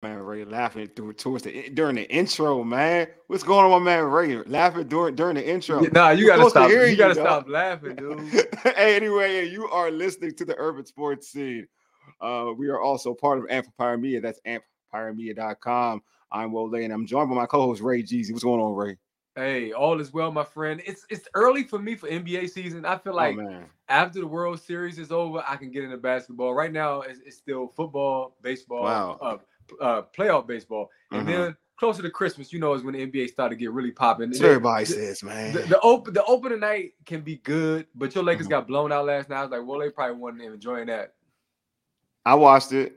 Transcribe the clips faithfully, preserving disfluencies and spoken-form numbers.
Man, Ray laughing through towards the during the intro, man. What's going on, my man Ray? Laughing during during the Yeah, intro. nah, you We're gotta supposed to stop. hear You you, gotta dog. stop laughing, dude. Hey, anyway, you are listening to the Urban Sports Scene. Uh, we are also part of Amplifier Media. That's amplifier media dot com. I'm Will Lay, and I'm joined by my co-host Ray Jeezy. What's going on, Ray? Hey, all is well, my friend. It's it's early for me for N B A season. I feel Oh like man. after the World Series is over, I can get into basketball. Right now, it's, it's still football, baseball, Wow. uh, uh, playoff baseball, and Uh-huh. then closer to Christmas, you know, is when the N B A start to get really popping. That's what The, everybody the, says, man. the, the open the opening night can be good, but your Lakers Mhm. got blown out last night. I was like, well, they probably wasn't even enjoying that. I watched it.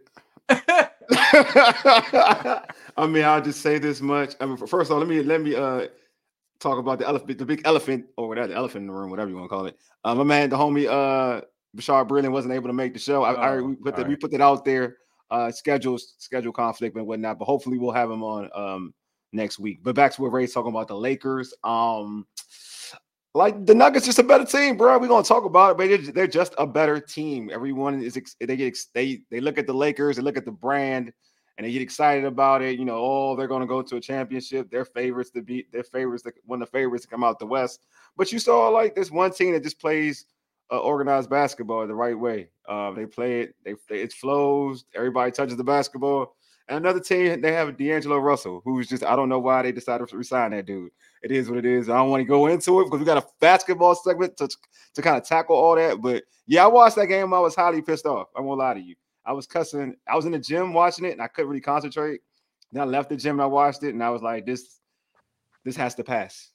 I mean, I'll just say this much. I mean, first of all, let me let me uh talk about the elephant, the big elephant over there, the elephant in the room, whatever you want to call it. Uh, my man, the homie, uh, Bashar Brilliant wasn't able to make the show. I, I Oh, we put all that we right. put that out there, uh, schedules, schedule conflict and whatnot. But hopefully, we'll have him on um next week. But back to what Ray's talking about the Lakers. Um, like the Nuggets, just a better team, bro. We're gonna talk about it, but they're, they're just a better team. Everyone is ex- they get ex- they they look at the Lakers, they look at the brand, and they get excited about it. You know, oh, they're gonna go to a championship. They're favorites to beat. They're favorites to one of the favorites to come out the West. But you saw like this one team that just plays uh, organized basketball the right way. Uh, they play it. They, they it flows. Everybody touches the basketball. And another team, they have D'Angelo Russell, who's just I don't know why they decided to resign that dude. It is what it is. I don't want to go into it because we got a basketball segment to, to kind of tackle all that. But yeah, I watched that game. I was highly pissed off. I won't lie to you. I was cussing. I was in the gym watching it and I couldn't really concentrate. Then I left the gym and I watched it and I was like, this, this has to pass.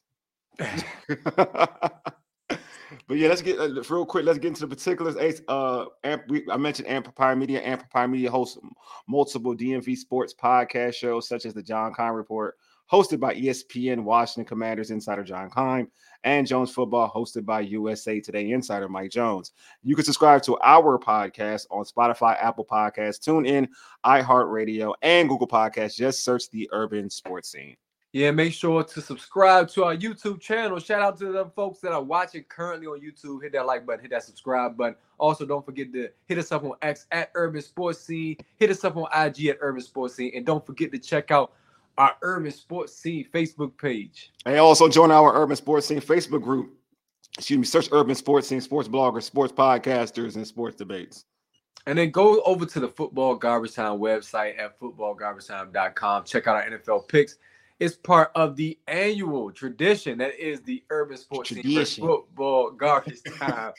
But yeah, let's get uh, real quick. Let's get into the particulars. Ace, Uh, Amp, we, I mentioned Amplifier Media. Amplifier Media hosts multiple D M V sports podcast shows, such as the John Kine Report, hosted by E S P N Washington Commanders insider John Kine, and Jones Football, hosted by U S A Today insider Mike Jones. You can subscribe to our podcast on Spotify, Apple Podcasts, TuneIn, iHeartRadio, and Google Podcasts. Just search the Urban Sports Scene. Yeah, make sure to subscribe to our YouTube channel. Shout out to the folks that are watching currently on YouTube. Hit that like button, hit that subscribe button. Also, don't forget to hit us up on X at Urban Sports Scene. Hit us up on I G at Urban Sports Scene. And don't forget to check out our Urban Sports Scene Facebook page. And also join our Urban Sports Scene Facebook group. Excuse me, search Urban Sports Scene, sports bloggers, sports podcasters, and sports debates. And then go over to the Football Garbage Time website at football garbage time dot com. Check out our N F L picks. It's part of the annual tradition that is the Urban Sports Scene Tradition. Football Garbage Time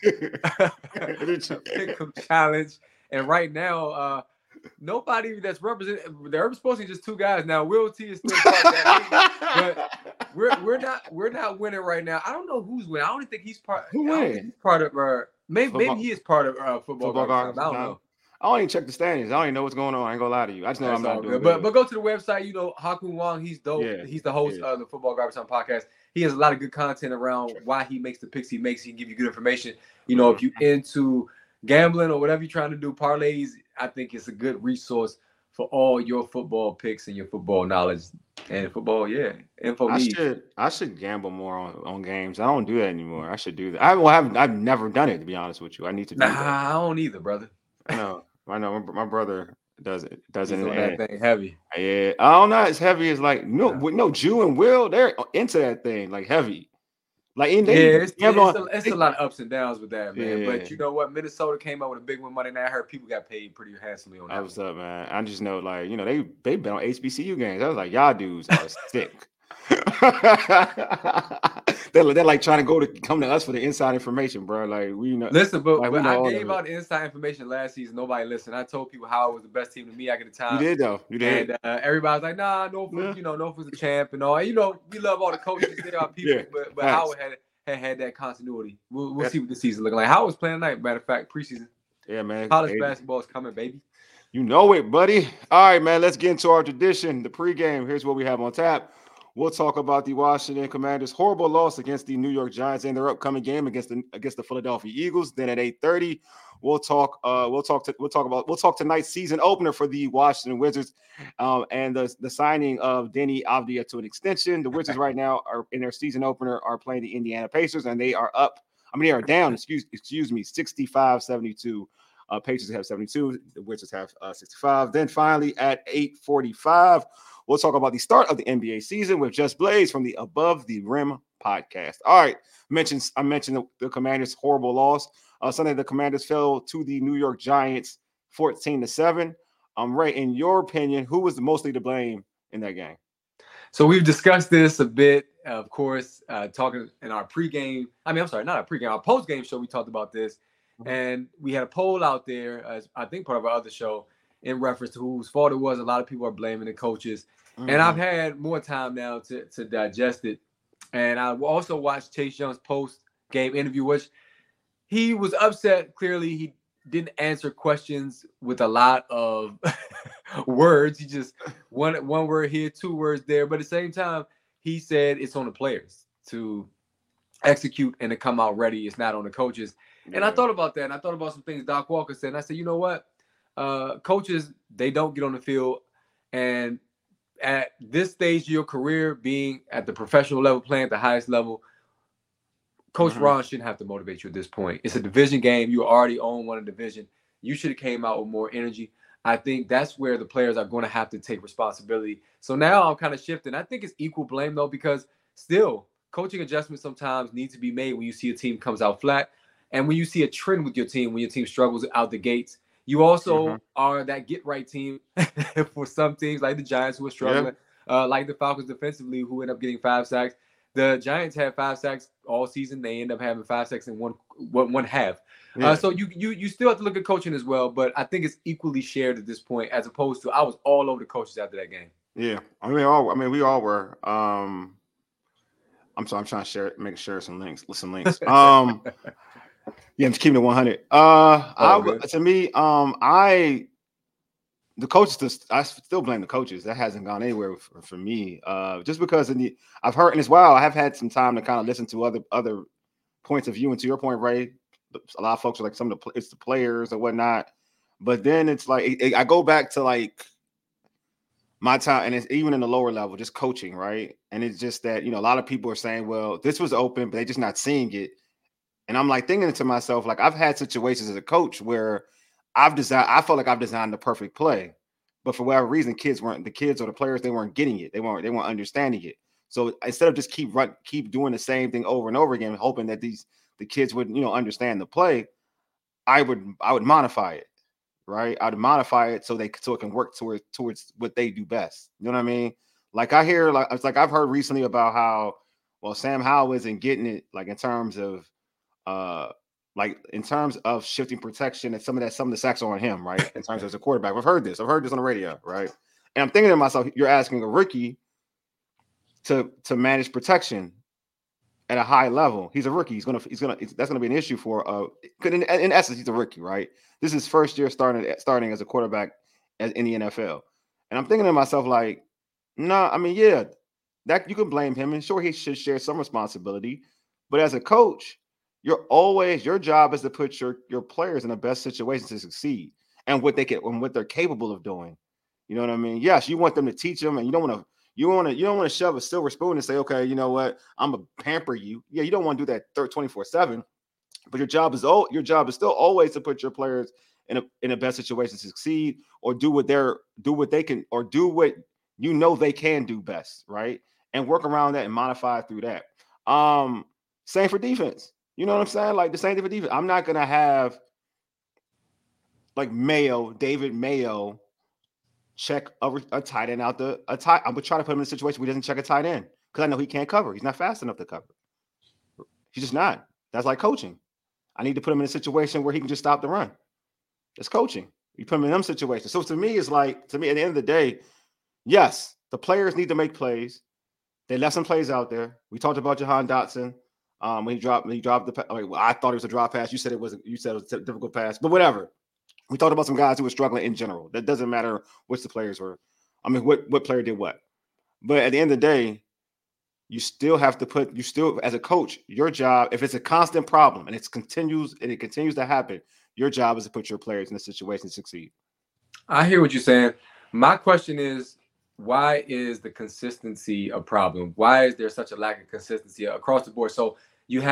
Pick'em Challenge. And right now, uh, nobody that's represented the Urban Sports Scene, just two guys now. Will T is still part of that league, but we're we're not we're not winning right now. I don't know who's winning. I don't think he's part. Who I don't winning? think he's part of. Uh, maybe Football- maybe he is part of uh, Football, Football Garbage guards. Time. I don't know. I don't even check the standings. I don't even know what's going on. I ain't gonna lie to you. I just know That's I'm all not doing good. good. But but go to the website. You know, Hakun Wong, he's dope. Yeah, He's the host yeah. of the Football Garbage Time podcast. He has a lot of good content around why he makes the picks he makes. He can give you good information. You know, if you into gambling or whatever you're trying to do, parlays, I think it's a good resource for all your football picks and your football knowledge and football. Yeah, info I needs. should I should gamble more on, on games. I don't do that anymore. I should do that. I well, I haven't I've never done it to be honest with you. I need to do Nah, that. I don't either, brother. I know. I know. My, my brother does it. Does He's it. on And, that thing heavy. yeah, I don't know. As heavy as like no, no. Jew and Will, they're into that thing like heavy. Like in Yeah, they it's, gamble it's, on. a, it's they- a lot of ups and downs with that, man. Yeah. But you know what? Minnesota came out with a big one Monday night. I heard people got paid pretty handsomely on that. I was up, man. I just know, like, you know, they they been on H B C U games. I was like, y'all dudes are sick. they're, they're like trying to go to come to us for the inside information, bro. Like we know. Listen, but, like, we but know I all of gave it. out the inside information last season. Nobody listened. I told people how it was the best team to me at the You time. did though. You did. And uh, everybody was like, nah, Norfolk, Yeah. you know, Norfolk's a champ and all. And, you know, we love all the coaches. They are people, Yeah, but, but facts. Howard had, had had that continuity. We'll, we'll Yeah. see what the season looking like. Howard's playing tonight, matter of fact, preseason. Yeah, man. College Hey, basketball is coming, baby. you know it, buddy. All right, man. Let's get into our tradition. The pregame. Here's what we have on tap. We'll talk about the Washington Commanders' horrible loss against the New York Giants in their upcoming game against the against the Philadelphia Eagles. Then at eight thirty, we'll talk. Uh, we'll talk. To, we'll talk about. We'll talk tonight's season opener for the Washington Wizards, um, and the the signing of Denny Avdia to an extension. The Wizards right now are in their season opener are playing the Indiana Pacers, and they are up. I mean, they are down. Excuse excuse me, sixty-five seventy-two. Uh, Patriots have seventy-two. The Wizards have uh, sixty-five. Then finally at eight forty-five, we'll talk about the start of the N B A season with Just Blaze from the Above the Rim podcast. All right, mentions I mentioned the, the Commanders' horrible loss. Uh, Sunday, the Commanders fell to the New York Giants fourteen to seven. Um, Ray, in your opinion, who was mostly to blame in that game? So we've discussed this a bit, of course, uh, talking in our pregame. I mean, I'm sorry, not our pregame, our postgame show. We talked about this, mm-hmm. and we had a poll out there, as I think part of our other show, in reference to whose fault it was. A lot of people are blaming the coaches, mm-hmm. and I've had more time now to to digest it. And I also watched Chase Young's post-game interview, which he was upset. Clearly, he didn't answer questions with a lot of words. He just one one word here, two words there. But at the same time, he said it's on the players to execute and to come out ready. It's not on the coaches. Yeah. And I thought about that. And I thought about some things Doc Walker said. And I said, you know what? Uh, coaches, they don't get on the field. And at this stage of your career, being at the professional level, playing at the highest level, Coach mm-hmm. Ron shouldn't have to motivate you at this point. It's a division game. You already own one division. You should have came out with more energy. I think that's where the players are going to have to take responsibility. So now I'm kind of shifting. I think it's equal blame, though, because still coaching adjustments sometimes need to be made when you see a team comes out flat. And when you see a trend with your team, when your team struggles out the gates, you also mm-hmm. are that get-right team for some teams, like the Giants who are struggling, yeah. uh, like the Falcons defensively who end up getting five sacks. The Giants had five sacks all season. They end up having five sacks in one one, one half. Yeah. Uh, so you you you still have to look at coaching as well, but I think it's equally shared at this point, as opposed to I was all over the coaches after that game. Yeah, I mean, all I mean, we all were. Um, I'm sorry, I'm trying to share, make sure some links, some links. Um, yeah, I'm just keeping it one hundred. Uh, oh, I, to me, um, I. The coaches, just, I still blame the coaches. That hasn't gone anywhere for, for me. Uh, just because in the, I've heard, and as well, I have had some time to kind of listen to other other points of view. And to your point, Ray, a lot of folks are like some of the it's the players or whatnot. But then it's like it, it, I go back to like my time, and it's even in the lower level, just coaching, right? And it's just that, you know, a lot of people are saying, well, this was open, but they're just not seeing it. And I'm like thinking to myself, like I've had situations as a coach where I've designed, I felt like I've designed the perfect play, but for whatever reason, kids weren't the kids or the players, they weren't getting it. They weren't, they weren't understanding it. So instead of just keep run, keep doing the same thing over and over again, hoping that these, the kids would, you know, understand the play, I would, I would modify it, right? I'd modify it so they, so it can work towards, towards what they do best. You know what I mean? Like I hear, like, it's like I've heard recently about how, well, Sam Howell isn't getting it, like in terms of, uh, like in terms of shifting protection, and some of that, some of the sacks are on him, right? In terms of as a quarterback, I've heard this. I've heard this on the radio, right? And I'm thinking to myself, you're asking a rookie to to manage protection at a high level. He's a rookie. He's gonna, he's gonna. That's gonna be an issue for. Uh, in, in essence, he's a rookie, right? This is his first year starting starting as a quarterback as in the N F L, and I'm thinking to myself, like, no, nah, I mean, yeah, that you can blame him, and sure, he should share some responsibility, but as a coach, you're always, your job is to put your, your players in the best situation to succeed and what they can and what they're capable of doing. You know what I mean? Yes, you want them to teach them, and you don't want to, you want to, you don't want to shove a silver spoon and say, okay, you know what, I'm gonna pamper you. Yeah, you don't want to do that twenty-four seven, but your job is oh, your job is still always to put your players in a in a best situation to succeed, or do what they're do what they can, or do what you know they can do best, right? And work around that and modify through that. Um, same for defense. You know what I'm saying? Like the same thing for defense. I'm not gonna have like Mayo, David Mayo, check a, a tight end out the a tight. I'm gonna try to put him in a situation where he doesn't check a tight end because I know he can't cover. He's not fast enough to cover. He's just not. That's like coaching. I need to put him in a situation where he can just stop the run. That's coaching. You put him in them situations. So to me, it's like to me at the end of the day, yes, the players need to make plays. They left some plays out there. We talked about Jahan Dotson. Um, when he dropped, when he dropped the, like, well, I thought it was a drop pass. You said it wasn't. You said it was a difficult pass, but whatever. We talked about some guys who were struggling in general. That doesn't matter which the players were. I mean, what what player did what? But at the end of the day, you still have to put. You still, as a coach, your job. If it's a constant problem and it continues and it continues to happen, your job is to put your players in a situation to succeed. I hear what you're saying. My question is, why is the consistency a problem? Why is there such a lack of consistency across the board? So you have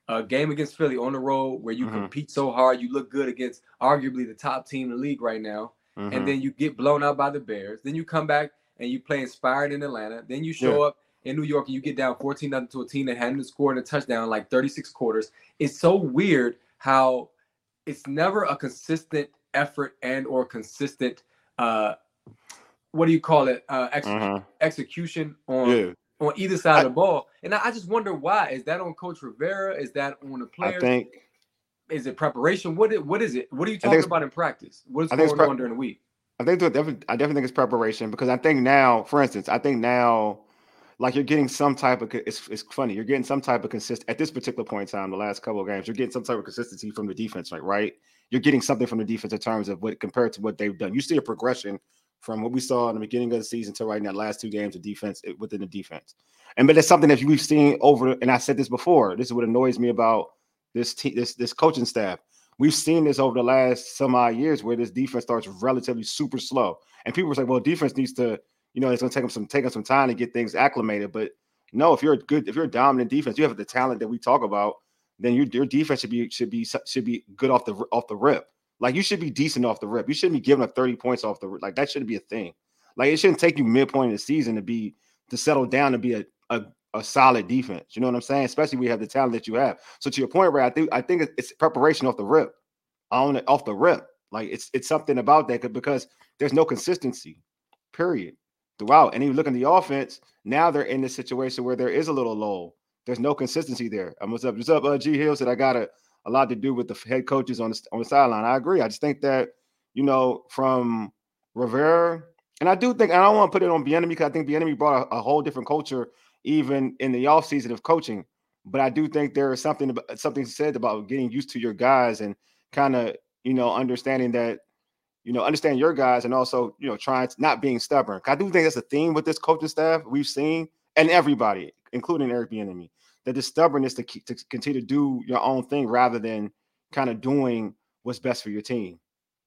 a game against Philly on the road where you mm-hmm. compete so hard, you look good against arguably the top team in the league right now, mm-hmm. and then you get blown out by the Bears. Then you come back and you play inspired in Atlanta. Then you show Yeah. up in New York and you get down fourteen nothing to a team that hadn't scored a touchdown in like thirty-six quarters. It's so weird how it's never a consistent effort and or consistent uh what do you call it uh ex- mm-hmm. execution on yeah. on either side I, of the ball. And I, I just wonder why. Is that on Coach Rivera? Is that on the players? I think is it preparation? What is, what is it? What are you talking about in practice? What is going pre- on during the week? I think definitely, I definitely think it's preparation because I think now, for instance, I think now like you're getting some type of it's it's funny, you're getting some type of consist at this particular point in time, the last couple of games, you're getting some type of consistency from the defense, like right? You're getting something from the defense in terms of what compared to what they've done. You see a progression from what we saw in the beginning of the season to right now, last two games of defense within the defense. And but it's something that we've seen over, and I said this before. This is what annoys me about this te- this this coaching staff. We've seen this over the last some odd years where this defense starts relatively super slow, and people are like, "Well, defense needs to, you know, it's going to take them some take them some time to get things acclimated." But no, if you're a good, if you're a dominant defense, you have the talent that we talk about, then your your defense should be should be should be good off the off the rip. Like you should be decent off the rip. You shouldn't be giving up thirty points off the rip. Like that shouldn't be a thing. Like it shouldn't take you midpoint in the season to be to settle down to be a a, a solid defense. You know what I'm saying? Especially when you have the talent that you have. So to your point, Ray, I think I think it's preparation off the rip. On it off the rip. Like it's it's something about that because there's no consistency, period, throughout. And you look at the offense, now they're in this situation where there is a little lull. There's no consistency there. Um, what's up? What's up? Uh, G Hill said I got a, a lot to do with the head coaches on the on the sideline. I agree. I just think that, you know, from Rivera, and I do think I don't want to put it on Bieniemy because I think Bieniemy brought a, a whole different culture even in the offseason of coaching. But I do think there is something about, something said about getting used to your guys and kind of, you know, understanding that, you know, understand your guys and also, you know, trying to not being stubborn. I do think that's a theme with this coaching staff we've seen and everybody, including Eric Bieniemy, that the stubbornness to, keep, to continue to do your own thing rather than kind of doing what's best for your team.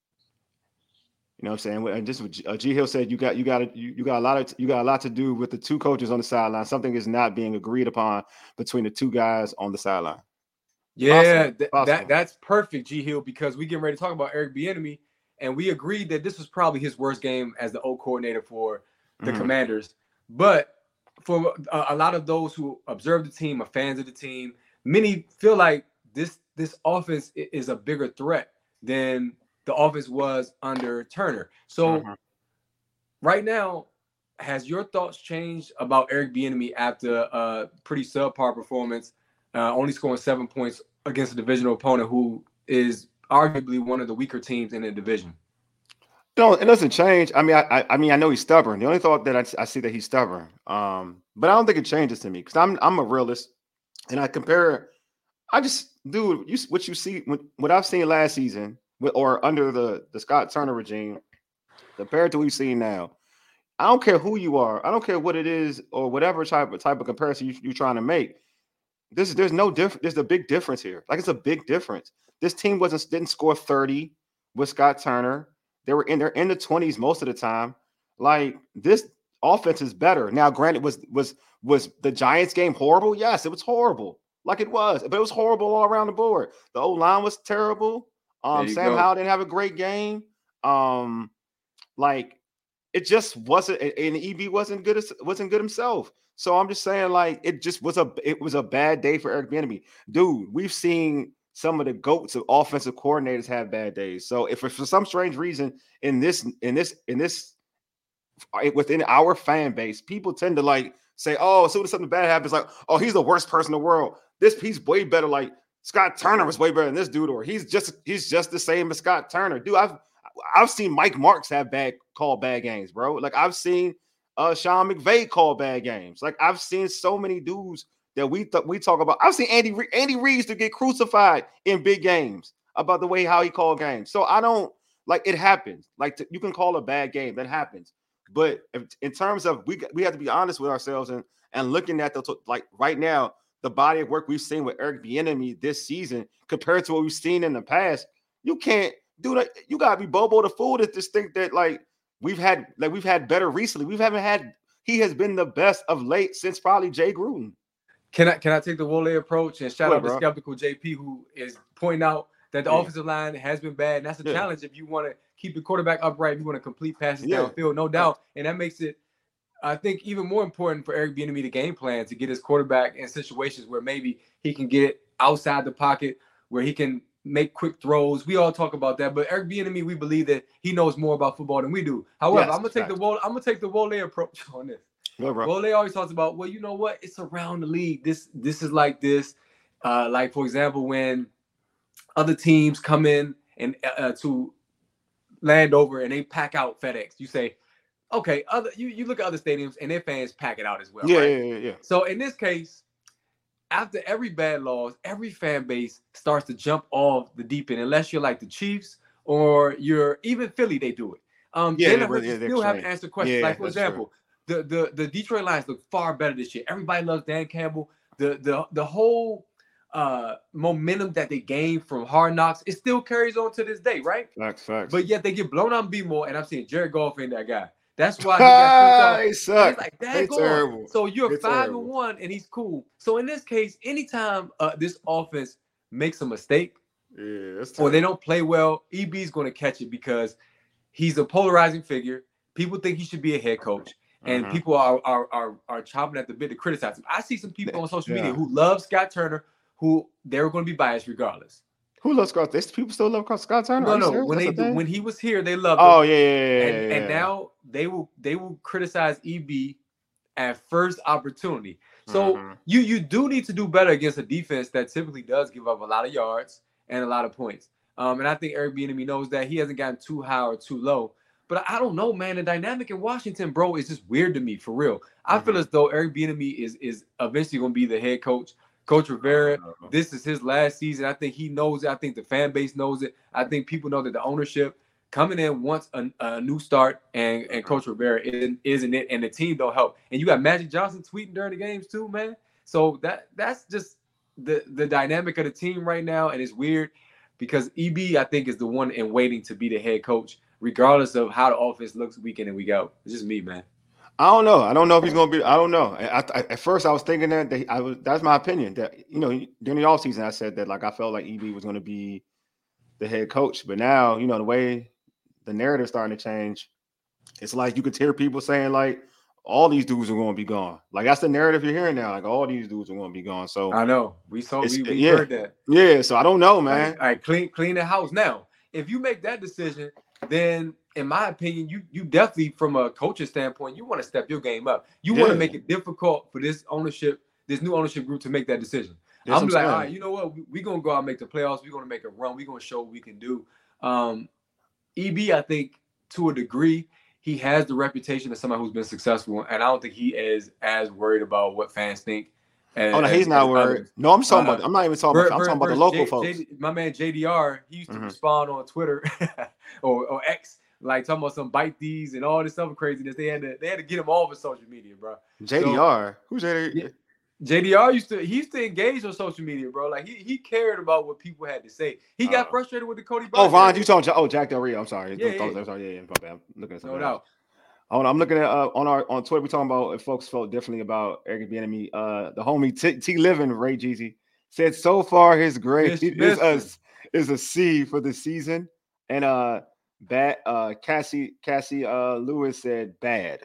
You know what I'm saying? And just uh, G Hill said you got you got you, you got a lot of you got a lot to do with the two coaches on the sideline. Something is not being agreed upon between the two guys on the sideline. Yeah, th- that that's perfect, G Hill, because we getting ready to talk about Eric Bieniemy, and we agreed that this was probably his worst game as the O coordinator for the mm-hmm. Commanders. But for a, a lot of those who observe the team, are fans of the team, many feel like this this offense is a bigger threat than the offense was under Turner. So mm-hmm. right now, has your thoughts changed about Eric Bieniemy after a pretty subpar performance, uh, only scoring seven points against a divisional opponent who is arguably one of the weaker teams in the division? No, it doesn't change. I mean, I, I mean, I know he's stubborn. The only thought that I, I see that he's stubborn, um, but I don't think it changes to me because I'm I'm a realist, and I compare. I just do you what you see what I've seen last season or under the the Scott Turner regime compared to what we've seen now. I don't care who you are. I don't care what it is or whatever type of type of comparison you, you're trying to make. This there's no difference. There's a big difference here. Like it's a big difference. This team wasn't didn't score thirty with Scott Turner. They were in they're in the twenties most of the time. Like this offense is better. Now, granted, was was was the Giants game horrible? Yes, it was horrible. Like it was, but it was horrible all around the board. The O-line was terrible. Um, Sam Howell didn't have a great game. Um, like it just wasn't, and E B wasn't good. wasn't good himself. So I'm just saying, like it just was a it was a bad day for Eric Bieniemy, dude. We've seen some of the goats of offensive coordinators have bad days. So if for some strange reason in this in this in this within our fan base, people tend to like say, "Oh, as soon as something bad happens, like, oh, he's the worst person in the world. This he's way better. Like Scott Turner was way better than this dude, or he's just he's just the same as Scott Turner, dude." I've I've seen Mike Marks have bad call bad games, bro. Like I've seen uh, Sean McVay call bad games. Like I've seen so many dudes that we th- we talk about. I've seen Andy Re- Andy Reeves to get crucified in big games about the way how he called games. So I don't like it happens. Like to, you can call a bad game, that happens. But if, in terms of we we have to be honest with ourselves and and looking at the like right now the body of work we've seen with Eric Bieniemy this season compared to what we've seen in the past, you can't do that. You gotta be Bobo the fool to just think that like we've had like we've had better recently. We haven't had he has been the best of late since probably Jay Gruden. Can I can I take the Wole approach and shout Go out ahead, to bro. Skeptical J P, who is pointing out that the Yeah. offensive line has been bad. And that's a Yeah. challenge if you want to keep the quarterback upright, you want to complete passes Yeah. downfield, no doubt. And that makes it, I think, even more important for Eric Bieniemy to game plan to get his quarterback in situations where maybe he can get outside the pocket, where he can make quick throws. We all talk about that, but Eric Bieniemy, we believe that he knows more about football than we do. However, Yes, I'm gonna take facts. the Wole, I'm gonna take the Wole approach on this. Go, bro. Wole always talks about, well, you know what? It's around the league. This this is like this. Uh, like for example, when other teams come in and uh, to Landover and they pack out FedEx, you say, okay, other you, you look at other stadiums and their fans pack it out as well. Yeah, right? yeah, yeah, yeah. So in this case, after every bad loss, every fan base starts to jump off the deep end, unless you're like the Chiefs or you're even Philly, they do it. Um, Yeah, Jalen they- Hurts yeah, still they're haven't trained. answered questions. Yeah, like for that's example, the, the the Detroit Lions look far better this year. Everybody loves Dan Campbell. The the the whole uh, momentum that they gained from Hard Knocks, it still carries on to this day, right? Facts, facts. But yet they get blown out in B-more, and I'm seeing Jared Goff ain't that guy. That's why he got They sent off. And suck. it's like, They dang, terrible. so you're They're five terrible. and one, and he's cool. So in this case, anytime uh, this offense makes a mistake Yeah, that's or they terrible. don't play well, E B is going to catch it because he's a polarizing figure. People think he should be a head coach, and Mhm. people are, are are are chopping at the bit to criticize him. I see some people on social media Yeah. who love Scott Turner, who they're going to be biased regardless. Who loves Scott? There's people still love Scott Turner. No, Are you no. serious? When That's they a thing? when he was here, they loved Oh him. yeah, yeah, yeah, and yeah, and yeah. now they will they will criticize E B at first opportunity. So Mhm. you you do need to do better against a defense that typically does give up a lot of yards and a lot of points. Um, and I think Eric Bieniemy knows that. He hasn't gotten too high or too low. But I don't know, man. The dynamic in Washington, bro, is just weird to me for real. I feel Mhm. as though Eric Bieniemy is is eventually going to be the head coach. Coach Rivera, Uh, this is his last season. I think he knows it. I think the fan base knows it. I think people know that the ownership coming in wants a, a new start, and, and Coach Rivera isn't, isn't it, and the team don't help. And you got Magic Johnson tweeting during the games too, man. So that that's just the, the dynamic of the team right now, and it's weird because E B, I think, is the one in waiting to be the head coach, regardless of how the offense looks week in and week out. It's just me, man. I don't know. I don't know if he's going to be. I don't know. I, I, at first, I was thinking that, that I was. That's my opinion. That you know, during the offseason, I said that like I felt like E B was going to be the head coach. But now, you know, the way the narrative's starting to change, it's like you could hear people saying like all these dudes are going to be gone. Like that's the narrative you're hearing now. Like all these dudes are going to be gone. So I know we saw It's- we, we yeah. heard that. yeah. So I don't know, man. All right, clean clean the house. Now, if you make that decision, then in my opinion, you you definitely, from a coaching standpoint, you want to step your game up. You want to Yeah. make it difficult for this ownership, this new ownership group to make that decision. That's I'm what like, saying. all right, you know what? We're we gonna go out and make the playoffs. We're gonna make a run. We're gonna show what we can do. Um, E B, I think to a degree, he has the reputation of somebody who's been successful, and I don't think he is as worried about what fans think. As, Oh no, he's as- not as worried. others. No, I'm talking Uh, about. I'm not even talking Ver- about. I'm ver- talking about the versus local J- folks. J- my man J D R, he used to Mhm. respond on Twitter or, or X, like talking about some bite these and all this other craziness. They had to they had to get him off of social media, bro. J D R. Who's J D R? Yeah. J D R used to he used to engage on social media, bro. Like he he cared about what people had to say. He got Uh, frustrated with the Cody Oh, Bryant. Ron, trade. you talking? Oh, Jack Del Rio. I'm sorry. Yeah, I'm yeah. sorry. Yeah, yeah. My bad. I'm looking at No something else. doubt. Hold on, I'm looking at uh, on our on Twitter. We're talking about if folks felt differently about Eric Bieniemy. Uh, the homie T, T Living Ray Jeezy said so far his grade is a is a C for the season, and uh, bad. Uh, Cassie Cassie uh Lewis said bad.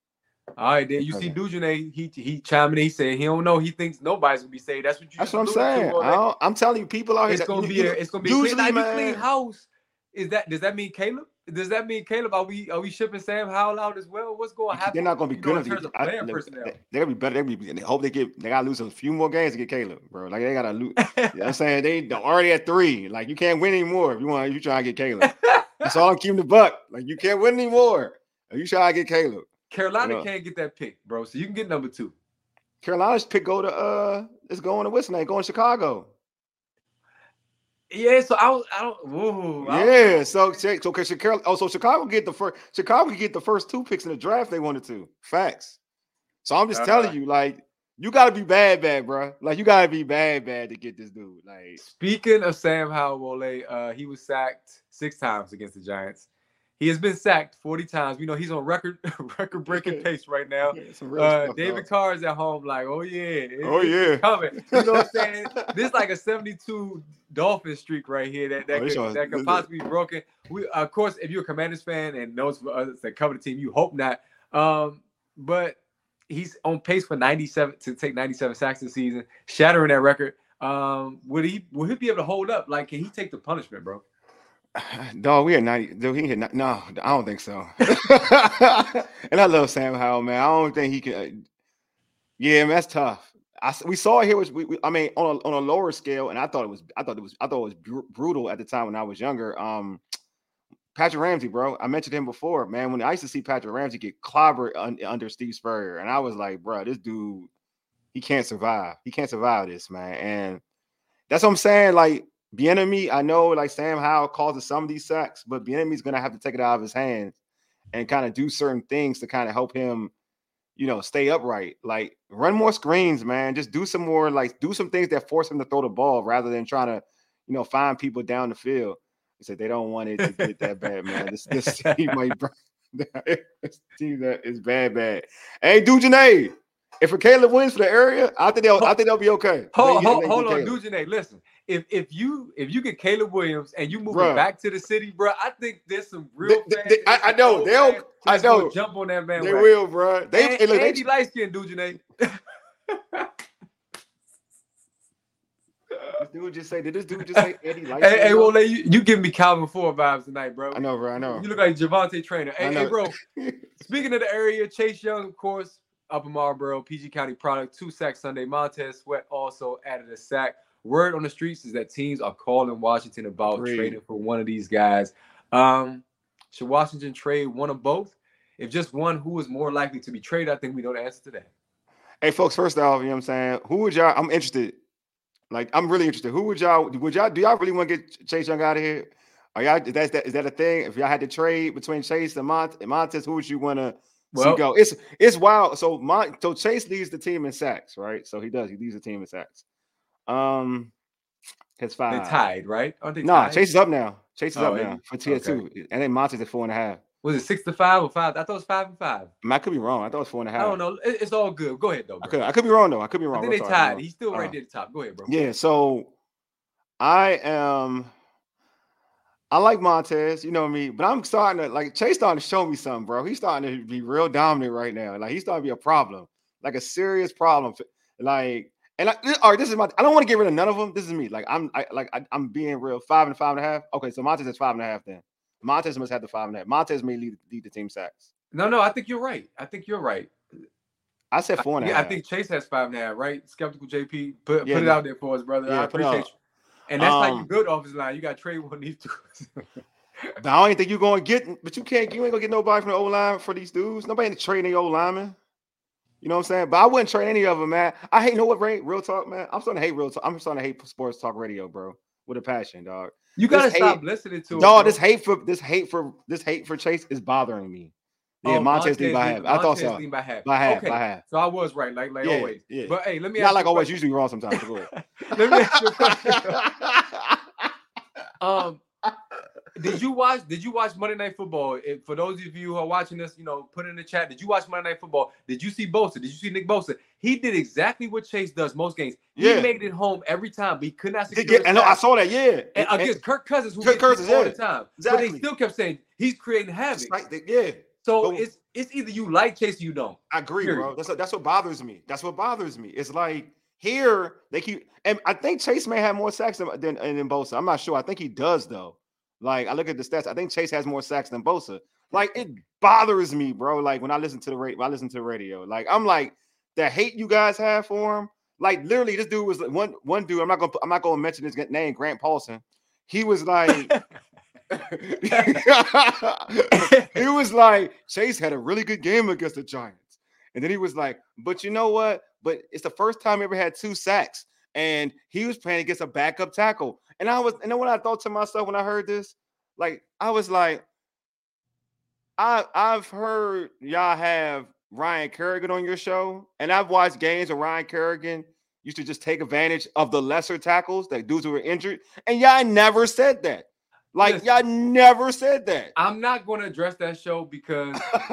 All right, then you see Dujane, he he chiming in. He said he don't know. He thinks nobody's gonna be saved. That's what you. That's just what I'm alluded to, saying. bro. I don't, I'm telling you, people out It's here. gonna that, be you know, a, it's gonna be usually, a clean, man. clean house. Is that does that mean Caleb? Does that mean Caleb? Are we are we shipping Sam Howell out as well? What's going to happen? They're not going to be you good know, enough in terms to of get, player I, personnel. they, they're gonna be better. They be. They hope they get. They got to lose a few more games to get Caleb, bro. Like they got to lose. You know what I'm saying? They they're already at three. Like you can't win anymore if you want. If you try to get Caleb. That's all I'm keeping the buck. Like you can't win anymore if you try to get Caleb. Carolina you know? can't get that pick, bro. So you can get number two. Carolina's pick go to uh, it's going to Whistler, going to Chicago. Yeah, so I was, I don't. Whoa, yeah, so so because Chicago, oh, so Chicago get the first. Chicago get the first two picks in the draft they wanted to. Facts. So I'm just uh, telling you, like, you got to be bad, bad, bro. Like, you got to be bad, bad to get this dude. Like, speaking of Sam Howell, uh, he was sacked six times against the Giants. He has been sacked forty times. We know he's on record record breaking pace right now. Yeah, some real Uh, stuff, David dog. Carr is at home, like, oh yeah, it, Oh, it- yeah. it's coming. You know what I'm saying? This is like a seventy-two Dolphin streak right here that, that Oh, this could one- that could possibly be broken. We of course, if you're a Commanders fan and knows for others that cover the team, you hope not. Um, but he's on pace for ninety-seven to take ninety-seven sacks this season, shattering that record. Um, would he would he be able to hold up? Like, can he take the punishment, bro? Dog, we had ninety. Dude, he hit. No, I don't think so. And I love Sam Howell, man. I don't think he can. Uh, yeah, man, that's tough. I we saw it here was we, we I mean on a, on a lower scale, and I thought it was I thought it was I thought it was br- brutal at the time when I was younger. Um, Patrick Ramsey, bro. I mentioned him before, man. When I used to see Patrick Ramsey get clobbered un, under Steve Spurrier, and I was like, bro, this dude, he can't survive. He can't survive this, man. And that's what I'm saying. Like, Bieniemy, I know, like Sam Howell causes some of these sacks, but Bieniemy's gonna have to take it out of his hands and kind of do certain things to kind of help him, you know, stay upright. Like, run more screens, man. Just do some more, like, do some things that force him to throw the ball rather than trying to, you know, find people down the field. He said they don't want it to get that bad, man. This this team might this team that is bad, bad. Hey, Dujanae, if for Caleb wins for the area, I think they'll I think they'll be okay. Hold, They- hold, they- hold they on, Caleb. Dujanae. Listen, if if you if you get Caleb Williams and you move Bruh. him back to the city, bro, I think there's some real. They- fans they- and I- I some know, old they'll- fans I that's gonna know. jump on that man. They will, bro. They, And, hey, look, they Andy light skin, Dujanae. This dude just say, did this dude just say Eddie Light? Hey, hey, well, you, you give me Calvin Ford vibes tonight, bro. I know, bro. I know. You look like Javante Trainer. I Hey, know. hey, bro. Speaking of the area, Chase Young, of course, Upper Marlboro, P G County product, two sacks Sunday. Montez Sweat also added a sack. Word on the streets is that teams are calling Washington about Agreed. trading for one of these guys. Um, should Washington trade one of both? If just one, who is more likely to be traded? I think we know the answer to that. Hey, folks, first off, you know what I'm saying? Who would y'all, I'm interested. Like, I'm really interested. Who would y'all, would y'all, do y'all really want to get Chase Young out of here? Are y'all, is that, is that a thing? If y'all had to trade between Chase and, Mont, and Montez, who would you want to Well- see go? It's it's wild. So, Mont, so Chase leads the team in sacks, right? So he does. He leads the team in sacks. Um, His They five. tied, right? Aren't they No, tied? Chase is up now. Chase is Oh, up is now he? for tier Okay. two. And then Montez at four and a half. Was it six to five or five? I thought it was five and five. I, mean, I could be wrong. I thought it was four and a half. I don't know. It- It's all good. Go ahead, though, I bro. could, I could be wrong though. I could be I wrong. think Real they talk, tied. bro. He's still right Uh, there at the top. Go ahead, bro. Yeah, so I am I like Montez, you know me, but I'm starting to like Chase starting to show me something, bro. He's starting to be real dominant right now. Like he's starting to be a problem, like a serious problem. Like, and I, all right, this is my I don't want to get rid of none of them. This is me. Like I'm I, like I, I'm being real. Five and five and a half. Okay, so Montez is five and a half then. Montez must have the five and a half. Montez may lead, lead the team sacks. No, no, I think you're right. I think you're right. I said four and a Yeah, half. I think Chase has five and a half, right? Skeptical J P, put, Yeah, put it no. out there for us, brother. Yeah, I put it appreciate out. you. And that's how you Um, build offensive line. You got to trade one of these two. But I don't even think you're going to get, but you can't, you ain't going to get nobody from the O line for these dudes. Nobody ain't trading the O lineman. You know what I'm saying? But I wouldn't trade any of them, man. I hate, you know what, Ray? Real talk, man. I'm starting to hate real talk. I'm starting to hate sports talk radio, bro, with a passion, dog. You got to This stop hate- listening to it. Dog, bro. this hate for this hate for this hate for Chase is bothering me. Yeah, Oh, Montez lead by half. lead- I thought Montez so. lead by half. By half, Okay, by half. so I was right, like like Yeah, always. yeah. But hey, let me Not ask like you a always, question. usually wrong sometimes. Go ahead. Let me ask you a question. Um, did you watch? Did you watch Monday Night Football? If, for those of you who are watching this, you know, put in the chat. Did you watch Monday Night Football? Did you see Bosa? Did you see Nick Bosa? He did exactly what Chase does most games. He Yeah. made it home every time, but he could not secure. Yeah, the I know. I sack. saw that. Yeah, And against Kirk Cousins, who Kirk gets Cousins, hit all yeah. the time, but Exactly. they still kept saying he's creating havoc. It's like, yeah. So But- it's it's either you like Chase or you don't. I agree, Period. bro. That's what, that's what bothers me. That's what bothers me. It's like here they keep, and I think Chase may have more sacks than than, than Bosa. I'm not sure. I think he does though. Like I look at the stats, I think Chase has more sacks than Bosa. Like it bothers me, bro. Like when I listen to the radio, I listen to the radio. Like I'm like the hate you guys have for him. Like literally, this dude was one one dude. I'm not gonna I'm not gonna mention his name, Grant Paulson. He was like. He was like, Chase had a really good game against the Giants. And then he was like, but you know what? But it's the first time he ever had two sacks. And he was playing against a backup tackle. And I was, and then what I thought to myself when I heard this, like, I was like, I, I've heard y'all have Ryan Kerrigan on your show, and I've watched games where Ryan Kerrigan used to just take advantage of the lesser tackles, that dudes who were injured. And y'all never said that. Like, Listen, y'all never said that. I'm not going to address that show because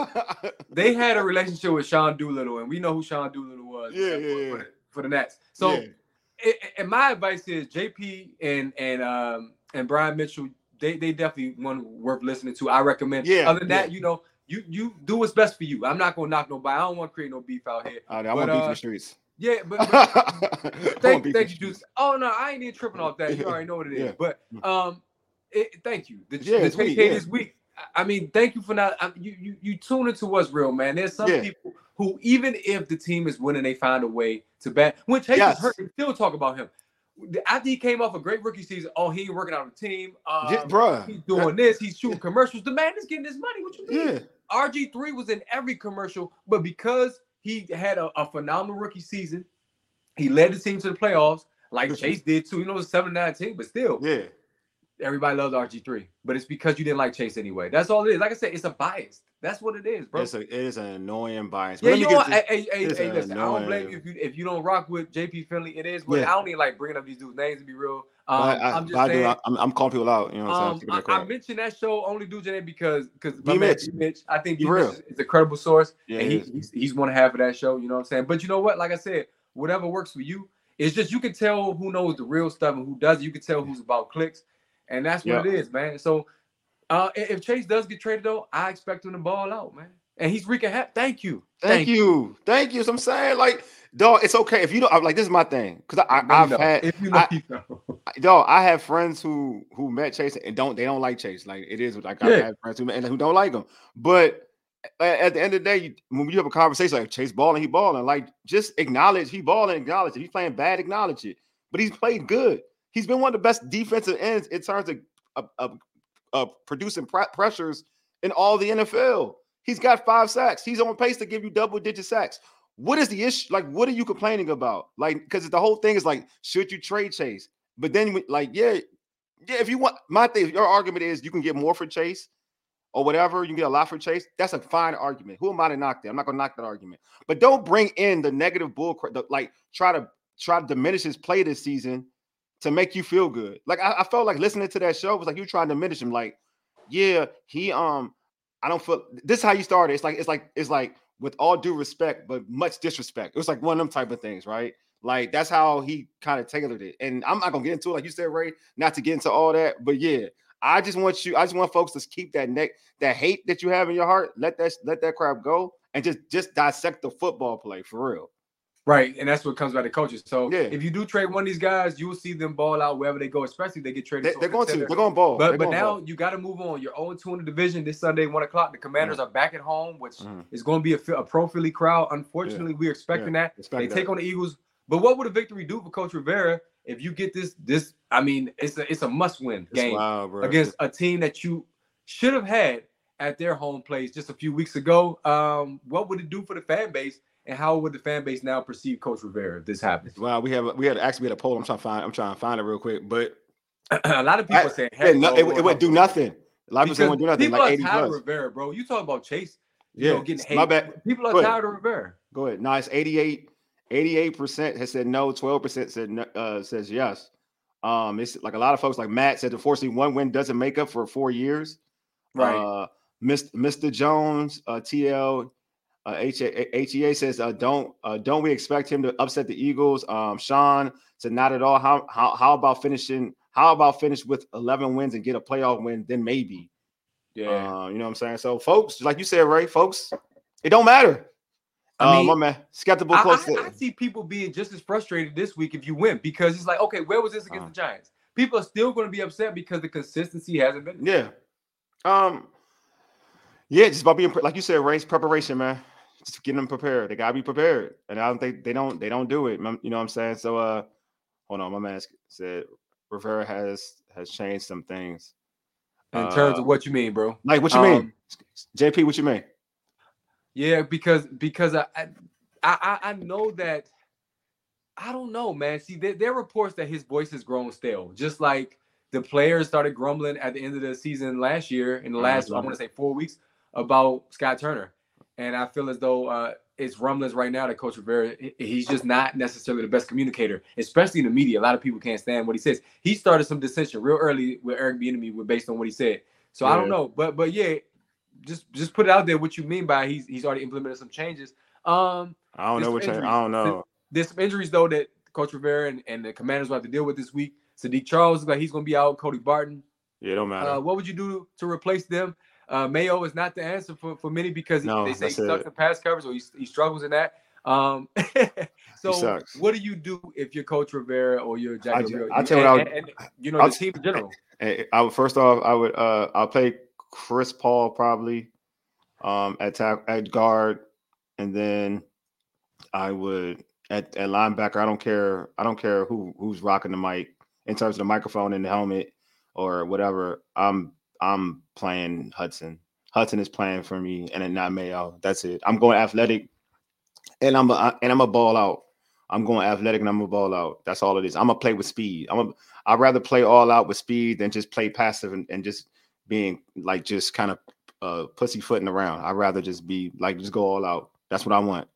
they had a relationship with Sean Doolittle, and we know who Sean Doolittle was. Yeah, for, yeah, yeah. For the, for the Nets. So, Yeah. it, and my advice is J P and and um and Brian Mitchell. They they definitely one worth listening to. I recommend. Yeah. Other than that, yeah. you know, you you do what's best for you. I'm not going to knock nobody. I don't want to create no beef out here. I, I but, want beef uh, in the streets. Yeah, but, but thank, thank you, Juice. Juice. Oh no, I ain't even tripping off that. You already know what it is. Yeah. But um, it, thank you. The, Yeah, the it's K weak, K yeah. this week. I mean, thank you for not. I, you you you tune into what's real, man. There's some Yeah. people who, even if the team is winning, they find a way to bet. When Chase Yes. is hurt, they still talk about him. After he came off a great rookie season, oh, he ain't working out the team. Um, Yeah, bruh. He's doing this. He's shooting commercials. The man is getting his money. What you mean? Yeah. R G three was in every commercial, but because he had a, a phenomenal rookie season, he led the team to the playoffs, like Chase did too. You know, it was seven nine team, but still, Yeah. everybody loves R G three. But it's because you didn't like Chase anyway. That's all it is. Like I said, it's a bias. That's what it is, bro. It's a, it is an annoying bias. Yeah, But you let me know, get hey, this- hey, hey, it's hey, listen, I don't blame annoying. you if you if you don't rock with J P Finley. It is, but Yeah. I don't even like bringing up these dudes' names to be real. Um, But I, I'm just but I do, saying. I'm, I'm calling people out. You know what I'm Um, saying? I, I'm taking I that mentioned that show only do J because because B. my man Mitch. B. Mitch, I think He B. real. Mitch is a credible source, Yeah, and he he, is. he's he's one half of that show. You know what I'm saying? But you know what? Like I said, whatever works for you. It's just you can tell who knows the real stuff and who doesn't. You can tell who's about clicks, and that's what Yeah. it is, man. So, uh, if if Chase does get traded though, I expect him to ball out, man. And he's wreaking havoc. Thank you. Thank, you. Thank you. So I'm saying, like, dog, it's okay if you don't. I'm like, this is my thing because I, No, you I've know. had, If you know, I, you know. dog, I have friends who who met Chase and don't they don't like Chase. Like it is like I've Yeah. had friends who met, and who don't like him. But at, at the end of the day, you, when you have a conversation like Chase balling, he balling. Like just acknowledge he balling, acknowledge it. If he's playing bad, acknowledge it. But he's played good. He's been one of the best defensive ends in terms of of, of, of producing pre- pressures in all the N F L. He's got five sacks. He's on pace to give you double digit sacks. What is the issue? Like, what are you complaining about? Like, because the whole thing is like, should you trade Chase? But then, like, yeah, yeah. If you want, my thing, your argument is you can get more for Chase or whatever. You can get a lot for Chase. That's a fine argument. Who am I to knock that? I'm not gonna knock that argument. But don't bring in the negative bull. The, like, try to try to diminish his play this season to make you feel good. Like, I, I felt like listening to that show was like you trying to diminish him. Like, yeah, he um. I don't feel this is how you started. It's like it's like it's like with all due respect, but much disrespect. It was like one of them type of things, right? Like that's how he kind of tailored it. And I'm not gonna get into it, like you said, Ray, not to get into all that. But yeah, I just want you, I just want folks to keep that neck, that hate that you have in your heart, let that let that crap go and just just dissect the football play for real. Right, and that's what comes by the coaches. So Yeah. if you do trade one of these guys, you will see them ball out wherever they go, especially if they get traded. They, to a they're going to, contender. they're going to ball. But They're but going now ball. you got to move on. You're oh and two in the division this Sunday, one o'clock. The Commanders Mhm. are back at home, which Mhm. is going to be a, fi- a pro Philly crowd. Unfortunately, we're expecting Yeah, that. expect They that. take on the Eagles. But what would a victory do for Coach Rivera if you get this? This I mean, it's a it's a must win It's game wild, bro. against a team that you should have had at their home place just a few weeks ago. Um, what would it do for the fan base? And how would the fan base now perceive Coach Rivera if this happens? Wow, we have we had actually we had a poll. I'm trying to find I'm trying to find it real quick, but A lot of people I- are saying yeah, heck no, no, it, or it would do Huffman. nothing. A lot of people say it Because wouldn't do nothing. people Like are eighty tired plus. of Rivera, bro. You talk about Chase, you Yeah, know, getting hate. my bad. People are Go ahead. tired of Rivera. Go ahead. No, it's eighty-eight. eighty-eight percent has said no. twelve percent said no, uh, says yes. Um, it's like a lot of folks, like Matt said, unfortunately, one win doesn't make up for four years. Right. Uh, Mister Jones, uh, T L, uh, H E A says, uh, don't uh, don't we expect him to upset the Eagles? Um, Sean said, not at all. How how how about finishing? How about finish with eleven wins and get a playoff win? Then maybe. Yeah. Uh, you know what I'm saying? So, folks, like you said, Ray, folks, it don't matter. I mean, uh, my man, skeptical I, close. I, I see people being just as frustrated this week if you win because it's like, okay, where was this against Uh-huh. the Giants? People are still going to be upset because the consistency hasn't been there. Yeah. Um. Yeah, just about being pre- like you said, race preparation, man. Just getting them prepared. They gotta be prepared, and I don't think they don't. They don't do it. man. You know what I'm saying? So, uh, hold on. My man said Rivera has has changed some things. In Uh, terms of what you mean, bro. Like what you Um, mean, J P? What you mean? Yeah, because because I I I, I know that I don't know, man. See, there, there are reports that his voice has grown stale, just like the players started grumbling at the end of the season last year, in the last Mhm. I want to say four weeks about Scott Turner, and I feel as though uh, it's rumblings right now that Coach Rivera, he's just not necessarily the best communicator, especially in the media. A lot of people can't stand what he says. He started some dissension real early with Eric Bieniemy based on what he said. So yeah. I don't know, but but yeah, just just put it out there what you mean by he's he's already implemented some changes. Um, I don't know what injuries. I don't know. There's some injuries though that Coach Rivera and, and the Commanders will have to deal with this week. Sadiq Charles looks like he's going to be out. Cody Barton. Yeah, it don't matter. Uh, what would you do to replace them? Uh, Mayo is not the answer for, for many because he, no, they say he sucks in pass coverage or he, he struggles in that. Um, so what do you do if you're Coach Rivera or you're Jack Rivera? I'll tell you what, and, and, and, you know, I'll, the team in general. I would, first off, I would uh, I'll play Chris Paul probably um, at, at guard, and then I would at, at linebacker. I don't care. I don't care who who's rocking the mic in terms of the microphone and the helmet or whatever. I'm I'm playing Hudson. Hudson is playing for me, and then not Mayo. That's it. I'm going athletic, and I'm a, and I'm a ball out. I'm going athletic, and I'm a ball out. That's all it is. I'm gonna play with speed. I'm a, I'd rather play all out with speed than just play passive and, and just being like just kind of uh, pussyfooting around. I'd rather just be like just go all out. That's what I want.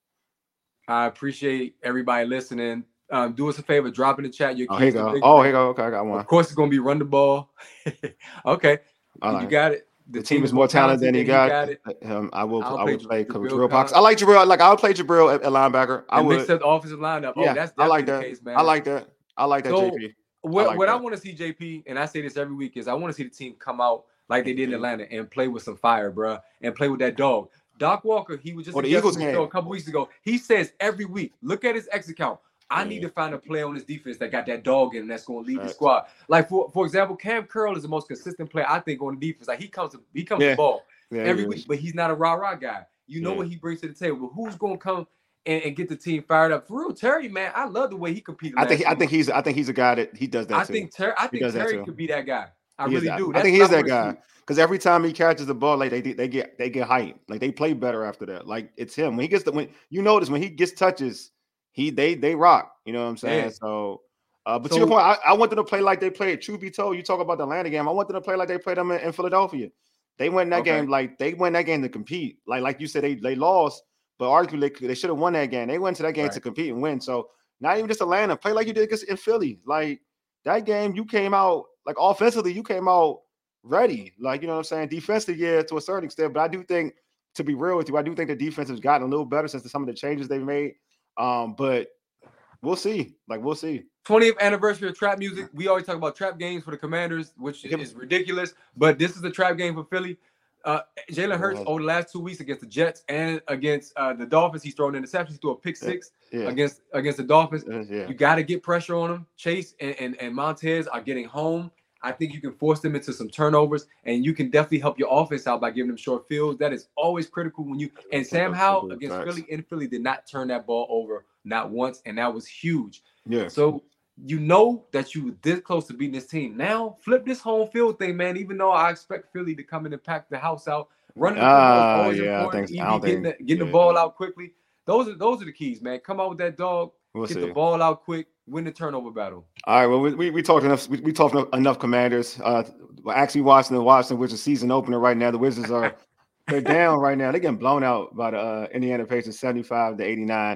I appreciate everybody listening. Um, do us a favor, drop in the chat your keys. Oh, here you go. Oh, here you go. Okay, I got one. Of course, it's gonna be run the ball. Okay, like you it. got it. The, the team, team is more talented than he got. got it. Um, I will. I will play Jabril Cox. I like Jabril. Like I would play Jabril at, at linebacker. I and would mix up the offensive lineup. Oh, yeah, that's I like the that. Case, man. I like that. I like that. So, J P. What I like what that. I want to see, J P, and I say this every week, is I want to see the team come out like they did in Atlanta and play with some fire, bro, and play with that dog. Doc Walker, he was just oh, the Eagles game. a couple weeks ago. He says every week, look at his X account. I need to find a player on this defense that got that dog in that's going to lead right. the squad. Like for, for example, Cam Curl is the most consistent player I think on the defense. Like he comes to he comes yeah. to ball yeah, every week, but he's not a rah rah guy. You know yeah. what he brings to the table. But who's going to come and, and get the team fired up? For real, Terry, man, I love the way he competed. I think I think he's I think he's a guy that he does that. I too. think Terry I think Terry could be that guy. I he really do. That's I think he is that guy. Because every time he catches the ball, like they they get they get hyped. Like they play better after that. Like it's him. When he gets the when you notice when he gets touches, he they they rock. You know what I'm saying? Yeah. So uh, but so, to your point, I, I want them to play like they played. Truth be told, you talk about the Atlanta game. I want them to play like they played them in, in Philadelphia. They win that okay. game like they win that game to compete. Like like you said, they they lost, but arguably they, they should have won that game. They went to that game right. to compete and win. So not even just Atlanta, play like you did in Philly. Like that game, you came out like offensively, you came out ready. Like, you know what I'm saying? Defensively, yeah, to a certain extent. But I do think, to be real with you, I do think the defense has gotten a little better since some of the changes they've made. Um, but we'll see. Like, we'll see. twentieth anniversary of trap music. We always talk about trap games for the Commanders, which is ridiculous. But this is the trap game for Philly. Uh, Jalen Hurts, over the last two weeks against the Jets and against uh, the Dolphins, he's thrown interceptions. He threw a pick six yeah. Yeah. against against the Dolphins. Yeah. You got to get pressure on him. Chase and, and, and Montez are getting home. I think you can force them into some turnovers, and you can definitely help your offense out by giving them short fields. That is always critical when you – and Sam Howell against Philly in Philly did not turn that ball over not once, and that was huge. Yeah. So you know that you were this close to beating this team. Now flip this home field thing, man, even though I expect Philly to come in and pack the house out. Running the uh, is always yeah, important. I think, Even I don't getting, think, the, getting yeah. the ball out quickly. Those are, those are the keys, man. Come out with that dog. We'll get see. the ball out quick. Win the turnover battle. All right. Well, we we, we talked enough. We, we talked enough, enough Commanders. Uh, we're actually watching the Washington Wizards season opener right now. The Wizards are they're down right now. They're getting blown out by the uh, Indiana Pacers, seventy-five to eighty-nine.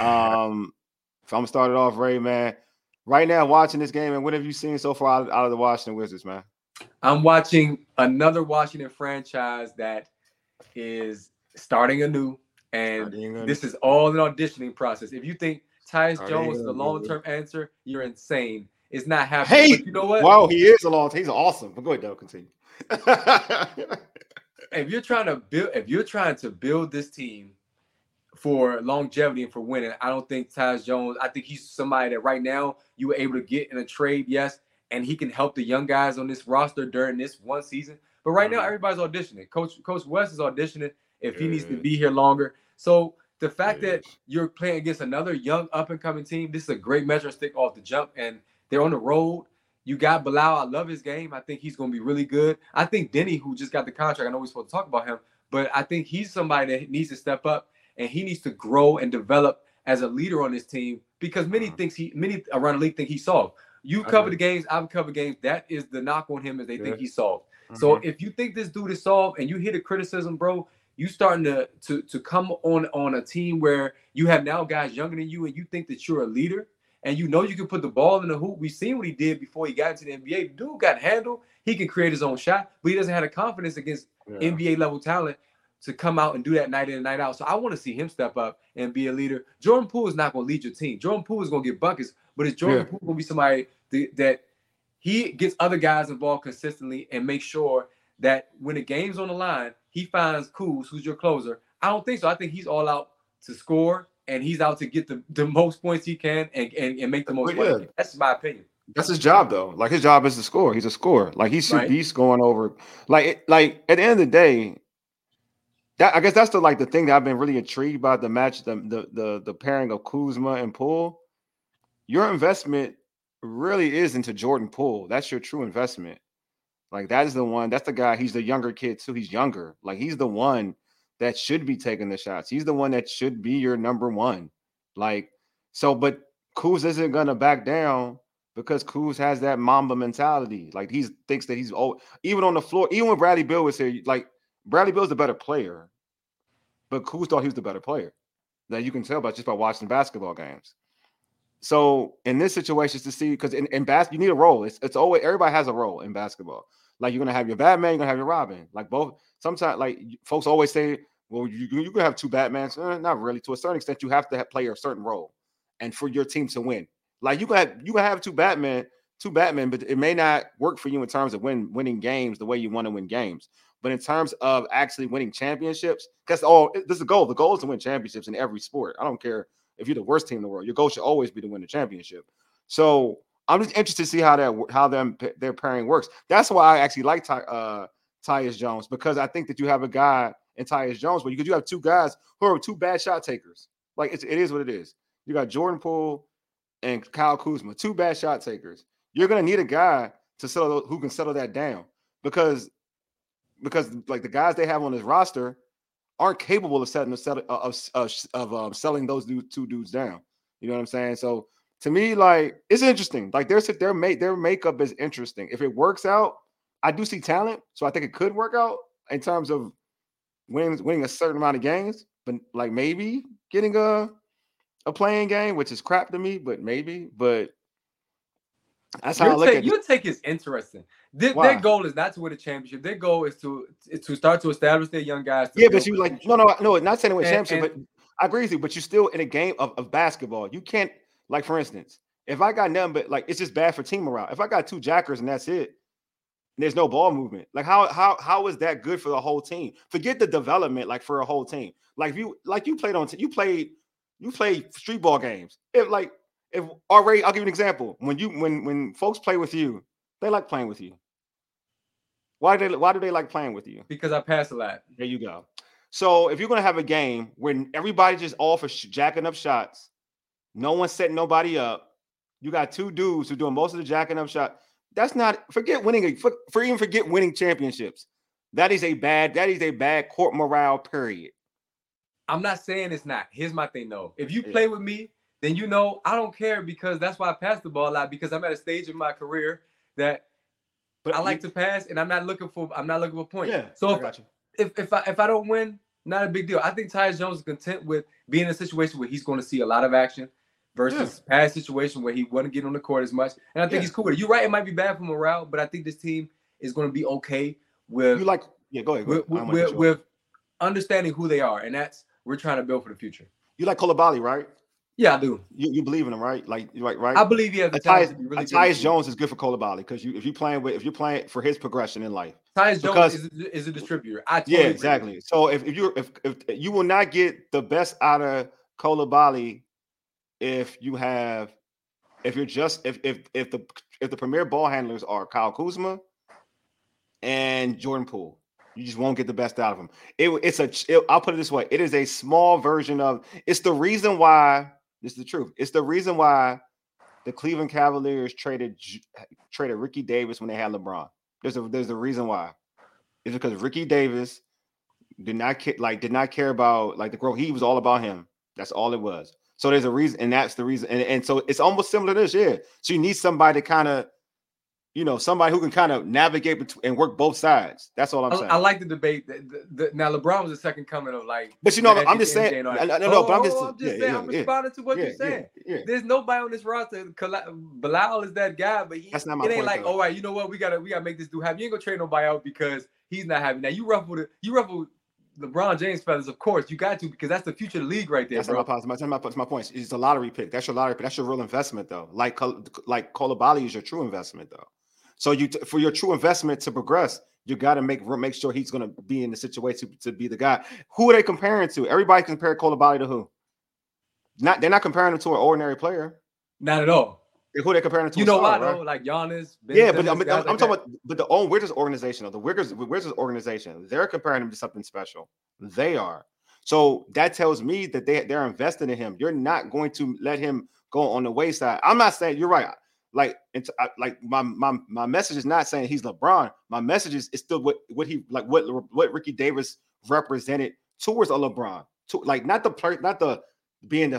Um, so I'm gonna start it off, Ray, man. Right now, watching this game, and what have you seen so far out, out of the Washington Wizards, man? I'm watching another Washington franchise that is starting anew, and starting this is all an auditioning process. If you think Tyus Jones is the long-term answer, you're insane. It's not happening. Hey, but you know what? Wow, he is a long. He's awesome. But go ahead, though. Continue. If you're trying to build, if you're trying to build this team for longevity and for winning, I don't think Tyus Jones. I think he's somebody that right now you were able to get in a trade, yes, and he can help the young guys on this roster during this one season. But right now, everybody's auditioning. Coach Coach West is auditioning if he needs to be here longer. So the fact that you're playing against another young up-and-coming team, this is a great measuring stick off the jump, and they're on the road. You got Bilal. I love his game. I think he's going to be really good. I think Denny, who just got the contract, I know we're supposed to talk about him, but I think he's somebody that needs to step up, and he needs to grow and develop as a leader on this team because many uh-huh. thinks he, many around the league think he's soft. You cover the games, I've covered games. That is the knock on him is they yeah. think he's soft. Mm-hmm. So if you think this dude is soft and you hear the criticism, bro, you starting to to to come on on a team where you have now guys younger than you, and you think that you're a leader, and you know you can put the ball in the hoop. We've seen what he did before he got into the N B A. The dude got handled. He can create his own shot, but he doesn't have the confidence against yeah. N B A level talent to come out and do that night in and night out. So I want to see him step up and be a leader. Jordan Poole is not going to lead your team. Jordan Poole is going to get buckets, but is Jordan yeah. Poole going to be somebody th- that he gets other guys involved consistently and make sure that when the game's on the line, he finds Kuz, who's your closer? I don't think so. I think he's all out to score, and he's out to get the, the most points he can and, and, and make the most yeah. money. That's my opinion. That's his job, though. Like, his job is to score. He's a scorer. Like, he should right. be scoring over. Like, like at the end of the day, that I guess that's the like the thing that I've been really intrigued by the match, the the the, the pairing of Kuzma and Poole. Your investment really is into Jordan Poole. That's your true investment. Like, that is the one. That's the guy. He's the younger kid too. He's younger. Like, he's the one that should be taking the shots. He's the one that should be your number one. Like, so, but Kuz isn't gonna back down because Kuz has that Mamba mentality. Like, he thinks that he's oh, even on the floor. Even when Bradley Beal was here, like Bradley Beal's the better player, but Kuz thought he was the better player. That you can tell by just by watching basketball games. So in this situation, to see, because in, in basketball, you need a role. It's it's always everybody has a role in basketball. Like, you're gonna have your Batman, you're gonna have your Robin. Like, both. Sometimes, like, folks always say, well, you you can have two Batmans. Eh, not really. To a certain extent, you have to have, play a certain role, and for your team to win. Like, you can have you can have two Batman, two Batman, but it may not work for you in terms of win winning games the way you want to win games. But in terms of actually winning championships, because oh, this is the goal. The goal is to win championships in every sport. I don't care if you're the worst team in the world. Your goal should always be to win the championship. So I'm just interested to see how that how them their pairing works. That's why I actually like Ty, uh, Tyus Jones, because I think that you have a guy in Tyus Jones, but because you have two guys who are two bad shot takers. Like, it's, it is what it is. You got Jordan Poole and Kyle Kuzma, two bad shot takers. You're gonna need a guy to settle who can settle that down, because because like the guys they have on this roster aren't capable of setting of of of, of um, selling those two dudes down. You know what I'm saying? So to me, like, it's interesting. Like, their their make their makeup is interesting. If it works out, I do see talent, so I think it could work out in terms of winning winning a certain amount of games. But like, maybe getting a a playing game, which is crap to me, but maybe. But that's how your I look take, at it. Your take is interesting. Their, their goal is not to win a championship. Their goal is to is to start to establish their young guys. Yeah, but you like no, no, no. Not saying to win a championship, and, but I agree with you. But you're still in a game of, of basketball. You can't, like, for instance, if I got nothing but, like, it's just bad for team morale. If I got two jackers and that's it, and there's no ball movement. Like, how how how is that good for the whole team? Forget the development, like, for a whole team. Like, if you like you played on you played you played street ball games. If like if already, I'll give you an example. When you when when folks play with you, they like playing with you. Why do they why do they like playing with you? Because I pass a lot. There you go. So if you're gonna have a game when everybody just all for sh- jacking up shots, no one's setting nobody up. You got two dudes who doing most of the jacking up shot. That's not forget winning. For, for even forget winning championships. That is a bad. That is a bad court morale. Period. I'm not saying it's not. Here's my thing, though. If you play yeah. with me, then you know I don't care, because that's why I pass the ball a lot, because I'm at a stage in my career that but I like you, to pass, and I'm not looking for I'm not looking for points. Yeah, so I if, got you. if if I if I don't win, not a big deal. I think Tyus Jones is content with being in a situation where he's going to see a lot of action versus yeah. past situation where he wouldn't get on the court as much. And I think yeah. he's cool with it. You're right, it might be bad for morale, but I think this team is going to be okay with you like yeah, go ahead. Go ahead. With, with, with understanding who they are, and that's we're trying to build for the future. You like Coulibaly, right? Yeah, I do. You, you believe in him, right? Like, right, right. I believe he has the talent to be really good. Tyus Jones is good for Coulibaly because you, if you playing with, if you're playing for his progression in life, Tyus Jones is a, is a distributor. I totally yeah, exactly. Agree. So if, if you if if you will not get the best out of Coulibaly if you have if you're just if if if the if the premier ball handlers are Kyle Kuzma and Jordan Poole. You just won't get the best out of them. It, it's a. It, I'll put it this way: it is a small version of. It's the reason why. This is the truth. It's the reason why the Cleveland Cavaliers traded traded Ricky Davis when they had LeBron. There's a there's a reason why. It's because Ricky Davis did not care, like did not care about like the growth. He was all about him. That's all it was. So there's a reason, and that's the reason. And, and so it's almost similar to this, yeah. So you need somebody to kind of you know, somebody who can kind of navigate between and work both sides. That's all I'm I, saying. I like the debate. The, the, the, now LeBron was the second coming of like, but you know, I'm just saying. No, no, no, oh, but I'm just, oh, I'm just yeah, saying. yeah, I'm responding yeah, to what yeah, you're saying. Yeah, yeah. There's nobody on this roster. Bilal is that guy, but he, that's not my it ain't point, like, though. all right, you know what? We gotta we gotta make this dude happy. You ain't gonna trade nobody out because he's not happy. Now you ruffled it. You ruffled LeBron James feathers, of course. You got to because that's the future of the league right there, that's bro. Not my, that's, my, that's my point. It's a lottery pick. That's your lottery pick. That's your real investment, though. Like like Coulibaly is your true investment, though. So you for your true investment to progress, you got to make make sure he's going to be in the situation to, to be the guy. Who are they comparing to? Everybody compare Coulibaly to who? Not they're not comparing him to an ordinary player. Not at all. Who are they comparing him to? You know why, right? though? Like Giannis. Ben yeah, Simmons, but I'm, I'm, like I'm talking about but the own Wizards organization, though. The Wizards Wizards organization, they're comparing him to something special. They are. So that tells me that they they're investing in him. You're not going to let him go on the wayside. I'm not saying you're right. Like, it's like my my my message is not saying he's LeBron. My message is, is still what what he like what what Ricky Davis represented towards a LeBron. To, like not the not the being the,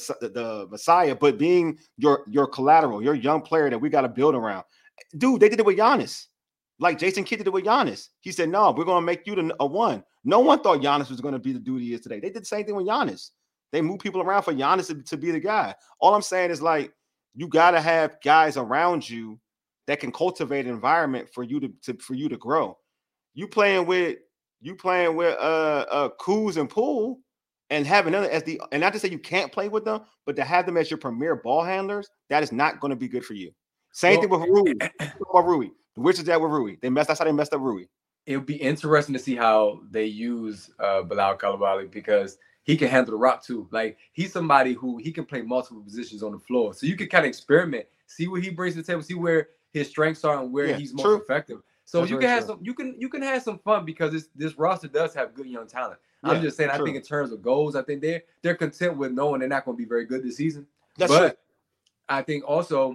the Messiah, but being your your collateral, your young player that we got to build around. Dude, they did it with Giannis. Like Jason Kidd did it with Giannis. He said, "No, we're gonna make you the a one." No one thought Giannis was gonna be the dude he is today. They did the same thing with Giannis. They moved people around for Giannis to, to be the guy. All I'm saying is like you gotta have guys around you that can cultivate an environment for you to, to for you to grow. You playing with you playing with uh uh Kuz and Poole and having them as the and not to say you can't play with them, but to have them as your premier ball handlers, that is not going to be good for you. Same well, thing with Rui. About Rui. The Wizards that with Rui. They messed that's how they messed up Rui. It would be interesting to see how they use uh Bilal Coulibaly because he can handle the rock too. Like he's somebody who he can play multiple positions on the floor. So you can kind of experiment, see what he brings to the table, see where his strengths are and where yeah, he's most true. effective. So That's you can have true. some you can you can have some fun because this this roster does have good young talent. Yeah, I'm just saying true. I think in terms of goals, I think they're they're content with knowing they're not going to be very good this season. That's but true. I think also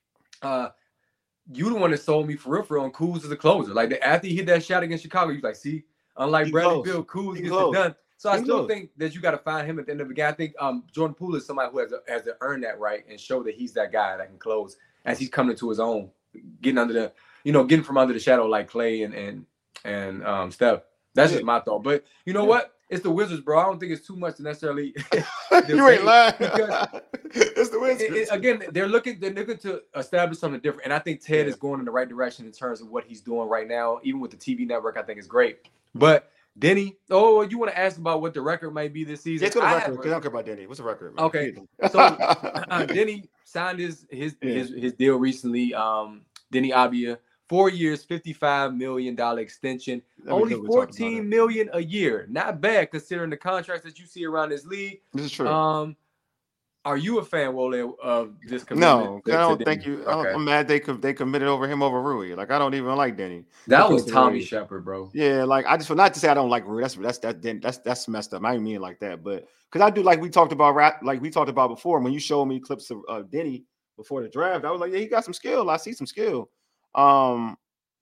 uh you the one that sold me for real for real on Kuz as a closer. Like after he hit that shot against Chicago, you like, see, unlike he Bradley Beal, Kuz gets close. it done. So I he still close. think that you got to find him at the end of the game. I think um, Jordan Poole is somebody who has, a, has to earn that right and show that he's that guy that can close as he's coming to his own, getting under the, you know, getting from under the shadow like Clay and and and um, Steph. That's yeah. just my thought. But you know yeah. what? It's the Wizards, bro. I don't think it's too much to necessarily. You ain't lying. It's the Wizards. It, it, again, they're looking. They're looking to establish something different, and I think Ted yeah. is going in the right direction in terms of what he's doing right now. Even with the T V network, I think is great. But Denny, oh, you want to ask about what the record might be this season? Let's go to the record. I don't care about Denny. What's the record, man? Okay, so uh, Denny signed his his, yeah. his his deal recently. Um, Denny Abia. Four years, fifty-five million dollars extension, only fourteen million dollars a year. Not bad considering the contracts that you see around this league. This is true. Um, are you a fan, Wole, of this commitment? No, I don't think you. Okay. I'm mad they they committed over him over Rui. Like I don't even like Denny. That was Tommy Shepard, bro. Yeah, like I just not to say I don't like Rui. That's that's that that's that's messed up. I didn't mean it like that, but because I do like we talked about rap, like we talked about before. When you showed me clips of uh, Denny before the draft, I was like, yeah, he got some skill. I see some skill. Um,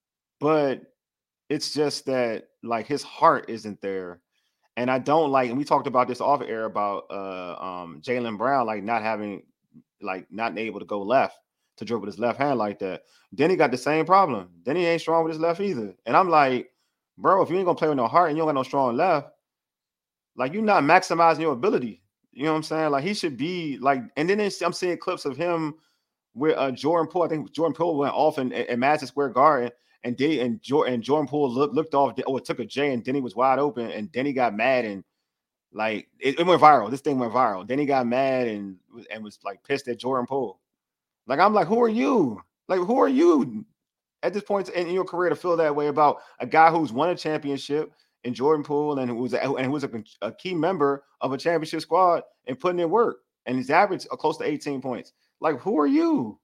but it's just that like his heart isn't there. And I don't like, and we talked about this off air about uh um Jaylen Brown, like not having, like not able to go left to dribble his left hand like that. Denny got the same problem. Denny ain't strong with his left either. And I'm like, bro, if you ain't gonna play with no heart and you don't got no strong left, like you're not maximizing your ability. You know what I'm saying? Like he should be like, and then I'm seeing clips of him where uh, Jordan Poole, I think Jordan Poole went off in, in Madison Square Garden, and Denny and Jordan and Jordan Poole looked looked off, or took a J, and Denny was wide open, and Denny got mad and like it, it went viral. This thing went viral. Denny got mad and and was like pissed at Jordan Poole. Like I'm like, who are you? Like who are you at this point in your career to feel that way about a guy who's won a championship in Jordan Poole and who was a, and who was a, a key member of a championship squad and putting in work, and he's averaged close to eighteen points. Like, who are you?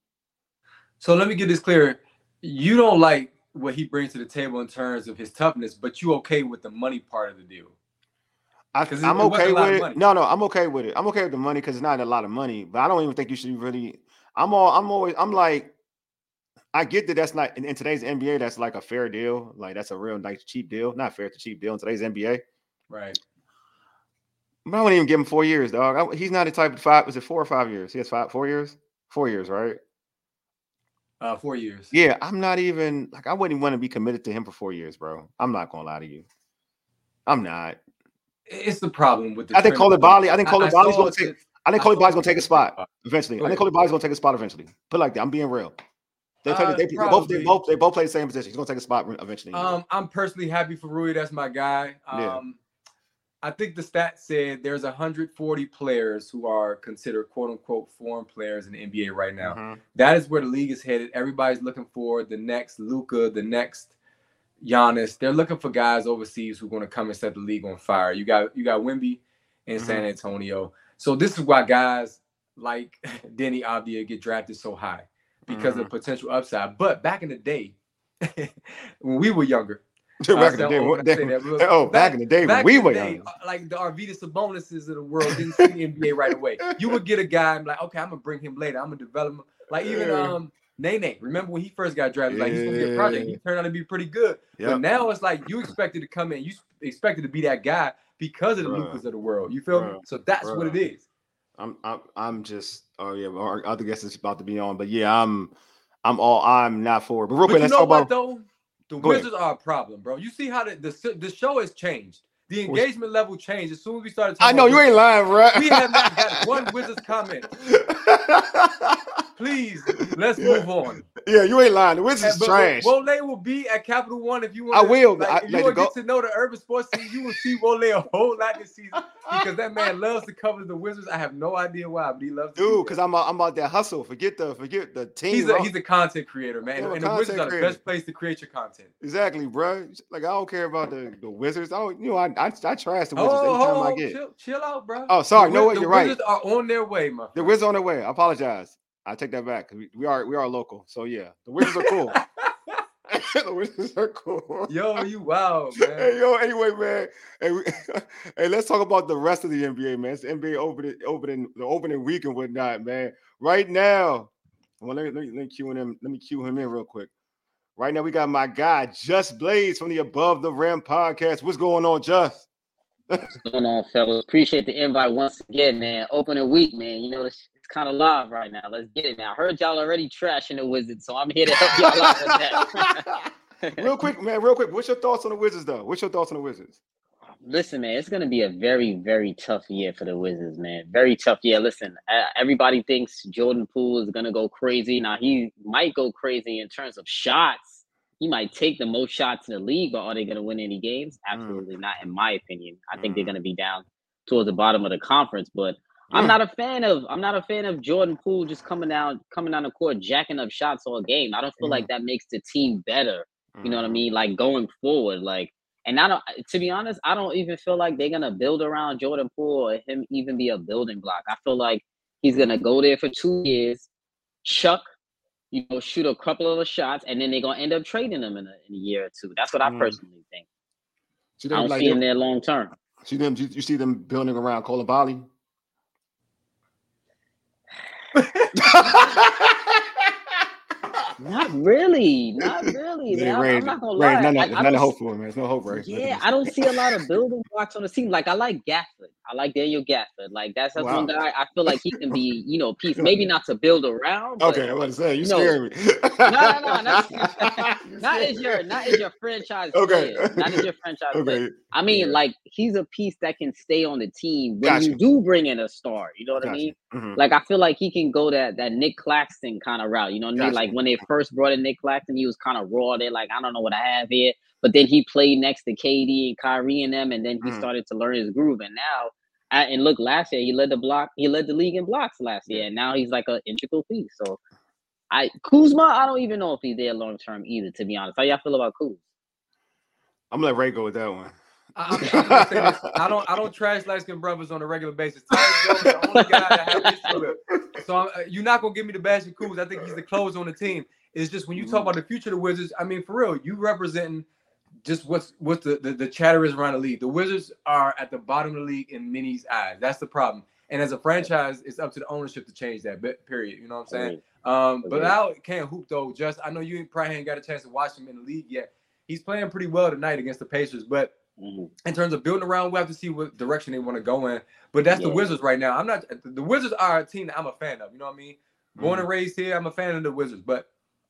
So let me get this clear. You don't like what he brings to the table in terms of his toughness, but you okay with the money part of the deal? I, I'm it okay with it. No, no, I'm okay with it. I'm okay with the money because it's not a lot of money. But I don't even think you should really. I'm all. I'm always. I'm like. I get that that's not in, in today's N B A. That's like a fair deal. Like that's a real nice cheap deal. Not fair, it's a cheap deal in today's N B A. Right. But I wouldn't even give him four years, dog. I, he's not the type of five. Was it four or five years? He has five, four years, four years, right? Uh, four years. Yeah, I'm not even like I wouldn't want to be committed to him for four years, bro. I'm not gonna lie to you. I'm not. It's the problem with the. I think Coulibaly. I think Coulibaly's gonna take. I think Coulibaly's gonna take a spot eventually. I think Coulibaly's gonna take a spot eventually. Put it like that. I'm being real. They, play, uh, they, they both they both they both play the same position. He's gonna take a spot eventually. Um, I'm personally happy for Rui. That's my guy. Um, yeah. I think the stat said there's one hundred forty players who are considered quote unquote foreign players in the N B A right now. Mm-hmm. That is where the league is headed. Everybody's looking for the next Luka, the next Giannis. They're looking for guys overseas who are going to come and set the league on fire. You got you got Wemby in mm-hmm. San Antonio. So this is why guys like Deni Avdija get drafted so high because mm-hmm. of potential upside. But back in the day, when we were younger, back in the day, what, they, was, oh, back, back in the day when we were young, like the Arvydas Sabonis's of the world didn't see the N B A right away. You would get a guy and be like, okay, I'm gonna bring him later. I'm gonna develop him. Like even um Nene, remember when he first got drafted? Like he's gonna get a project. He turned out to be pretty good. Yep. But now it's like you expected to come in, you expected to be that guy because of the Lukas of the world. You feel Bruh. me? So that's Bruh. what it is. I'm I'm I'm just oh yeah, our other guest is about to be on, but yeah, I'm I'm all I'm not for it. But real quick, let's talk what, about though. The Go Wizards ahead. are a problem, bro. You see how the, the the show has changed. The engagement level changed as soon as we started talking I know you ain't lying, bro. We have not got one Wizards comment. Please, let's move on. Yeah, you ain't lying. The Wizards is trash. Wole will be at Capital One if you want. I will. Like, I, if you want to get to know the Urban Sports Team, you will see Wole a whole lot this season because that man loves to cover the Wizards. I have no idea why, but he loves to. Dude, because I'm I'm about that hustle. Forget the forget the team. He's a he's a content creator, man, and, and the Wizards creator. are the best place to create your content. Exactly, bro. Like I don't care about the, the Wizards. I don't, you know, I I, I trash the Wizards oh, anytime oh, I get. Chill, chill out, bro. Oh, sorry. The, no way. You're the right. The Wizards right. are on their way, my friend. The Wizards on their way. I apologize. I take that back. We, we are we are local. So yeah, the Wizards are cool. The Wizards are cool. Yo, you wow, man. Hey, yo, anyway, man. Hey, we, hey, let's talk about the rest of the N B A, man. It's the N B A opening, opening, the opening week and whatnot, man. Right now, well, let me let me, let me cue him. Let me cue him in real quick. Right now, we got my guy Just Blaze from the Above the Rim podcast. What's going on, Just? What's going on, fellas? Appreciate the invite once again, man. Opening week, man. You know, it's, it's kind of live right now. Let's get it now. I heard y'all already trashing the Wizards, so I'm here to help y'all out with that. Real quick, man. Real quick. What's your thoughts on the Wizards, though? What's your thoughts on the Wizards? Listen, man, it's going to be a very, very tough year for the Wizards, man. Very tough year. Listen, uh, everybody thinks Jordan Poole is going to go crazy. Now, he might go crazy in terms of shots. He might take the most shots in the league, but are they going to win any games? Absolutely mm. not, in my opinion. I mm. think they're going to be down towards the bottom of the conference. But mm. I'm not a fan of I'm not a fan of Jordan Poole just coming down coming down the court, jacking up shots all game. I don't feel mm. like that makes the team better. You know what I mean? Like going forward, like, and I don't. To be honest, I don't even feel like they're gonna build around Jordan Poole or him even be a building block. I feel like he's gonna go there for two years, chuck. You know, shoot a couple of the shots, and then they're gonna end up trading them in a, in a year or two. That's what I mm. personally think. So I don't like see them there long term. See them? You, you see them building around Coulibaly? Not really, not really, man. I'm, I'm not gonna lie. Ray, none, I, there's I none of hope for him, man. There's no hope, right? Yeah, I don't see a lot of building blocks on the team. Like I like Gafford. I like Daniel Gafford. Like that's, that's wow. one guy I feel like he can be, you know, piece. Maybe not to build around. But, okay, I was saying you, you scare me. no, no, no, not, not as your, not as your franchise okay. player. Not as your franchise okay. player. I mean, yeah. like he's a piece that can stay on the team when gotcha. you do bring in a star. You know what gotcha. I mean? Mm-hmm. Like I feel like he can go that that Nick Claxton kind of route. You know what I mean? Gotcha. Like when they first brought in Nick Claxton, he was kind of raw. They're like, I don't know what I have here. But then he played next to K D and Kyrie and them, and then he mm. started to learn his groove. And now, I, and look, last year he led the block, he led the league in blocks last year, and now he's like an integral piece. So, I Kuzma, I don't even know if he's there long term either. To be honest, how y'all feel about Kuz? I'm gonna let Ray go with that one. I, I'm, I'm gonna say this. I don't, I don't trash light skinned brothers on a regular basis. Tyus Jones is the only guy that I have issue with. So I'm, you're not gonna give me the bash of Kuz. I think he's the closer on the team. It's just when you talk about the future of the Wizards, I mean, for real, you representing just what's what's the, the, the chatter is around the league. The Wizards are at the bottom of the league in many's eyes. That's the problem. And as a franchise, it's up to the ownership to change that, period. You know what I'm saying? Um, but now can't hoop, though. Just I know you probably ain't got a chance to watch him in the league yet. He's playing pretty well tonight against the Pacers. But mm-hmm. in terms of building around, we'll have to see what direction they want to go in. But that's yeah. the Wizards right now. I'm not – the Wizards are a team that I'm a fan of. You know what I mean? Born mm-hmm. and raised here, I'm a fan of the Wizards. But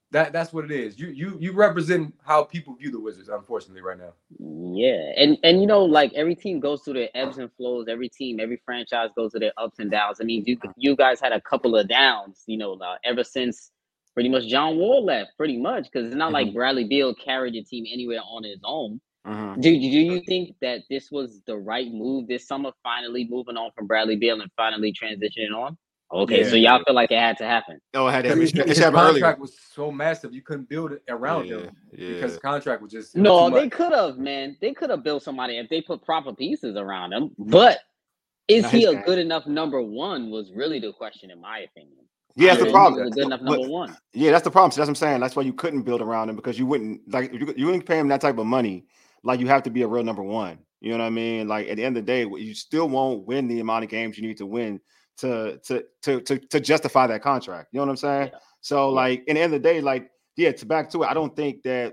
That that's what it is. You you you represent how people view the Wizards, unfortunately, right now. Yeah, and and you know, like every team goes through their ebbs and flows. Every team, every franchise goes through their ups and downs. I mean, you you guys had a couple of downs, you know, uh, ever since pretty much John Wall left, pretty much, because it's not mm-hmm. like Bradley Beal carried the team anywhere on his own. Mm-hmm. Do do you think that this was the right move this summer? Finally moving on from Bradley Beal and finally transitioning on. Okay, yeah, so y'all yeah. feel like it had to happen. No, it had to happen. His, his contract earlier. was so massive, you couldn't build it around yeah, him yeah. because the contract was just no. Was they could have, man. They could have built somebody if they put proper pieces around him. But is Not he a game. good enough number one? Was really the question, in my opinion. Yeah, that's the problem. He was a good enough number but, one. Yeah, that's the problem. So that's what I'm saying. That's why you couldn't build around him because you wouldn't like you, you wouldn't pay him that type of money. Like you have to be a real number one. You know what I mean? Like at the end of the day, you still won't win the amount of games you need to win. To, to to to to justify that contract, you know what I'm saying? Yeah. So, yeah. like, in the end of the day, like, yeah, to back to it, I don't think that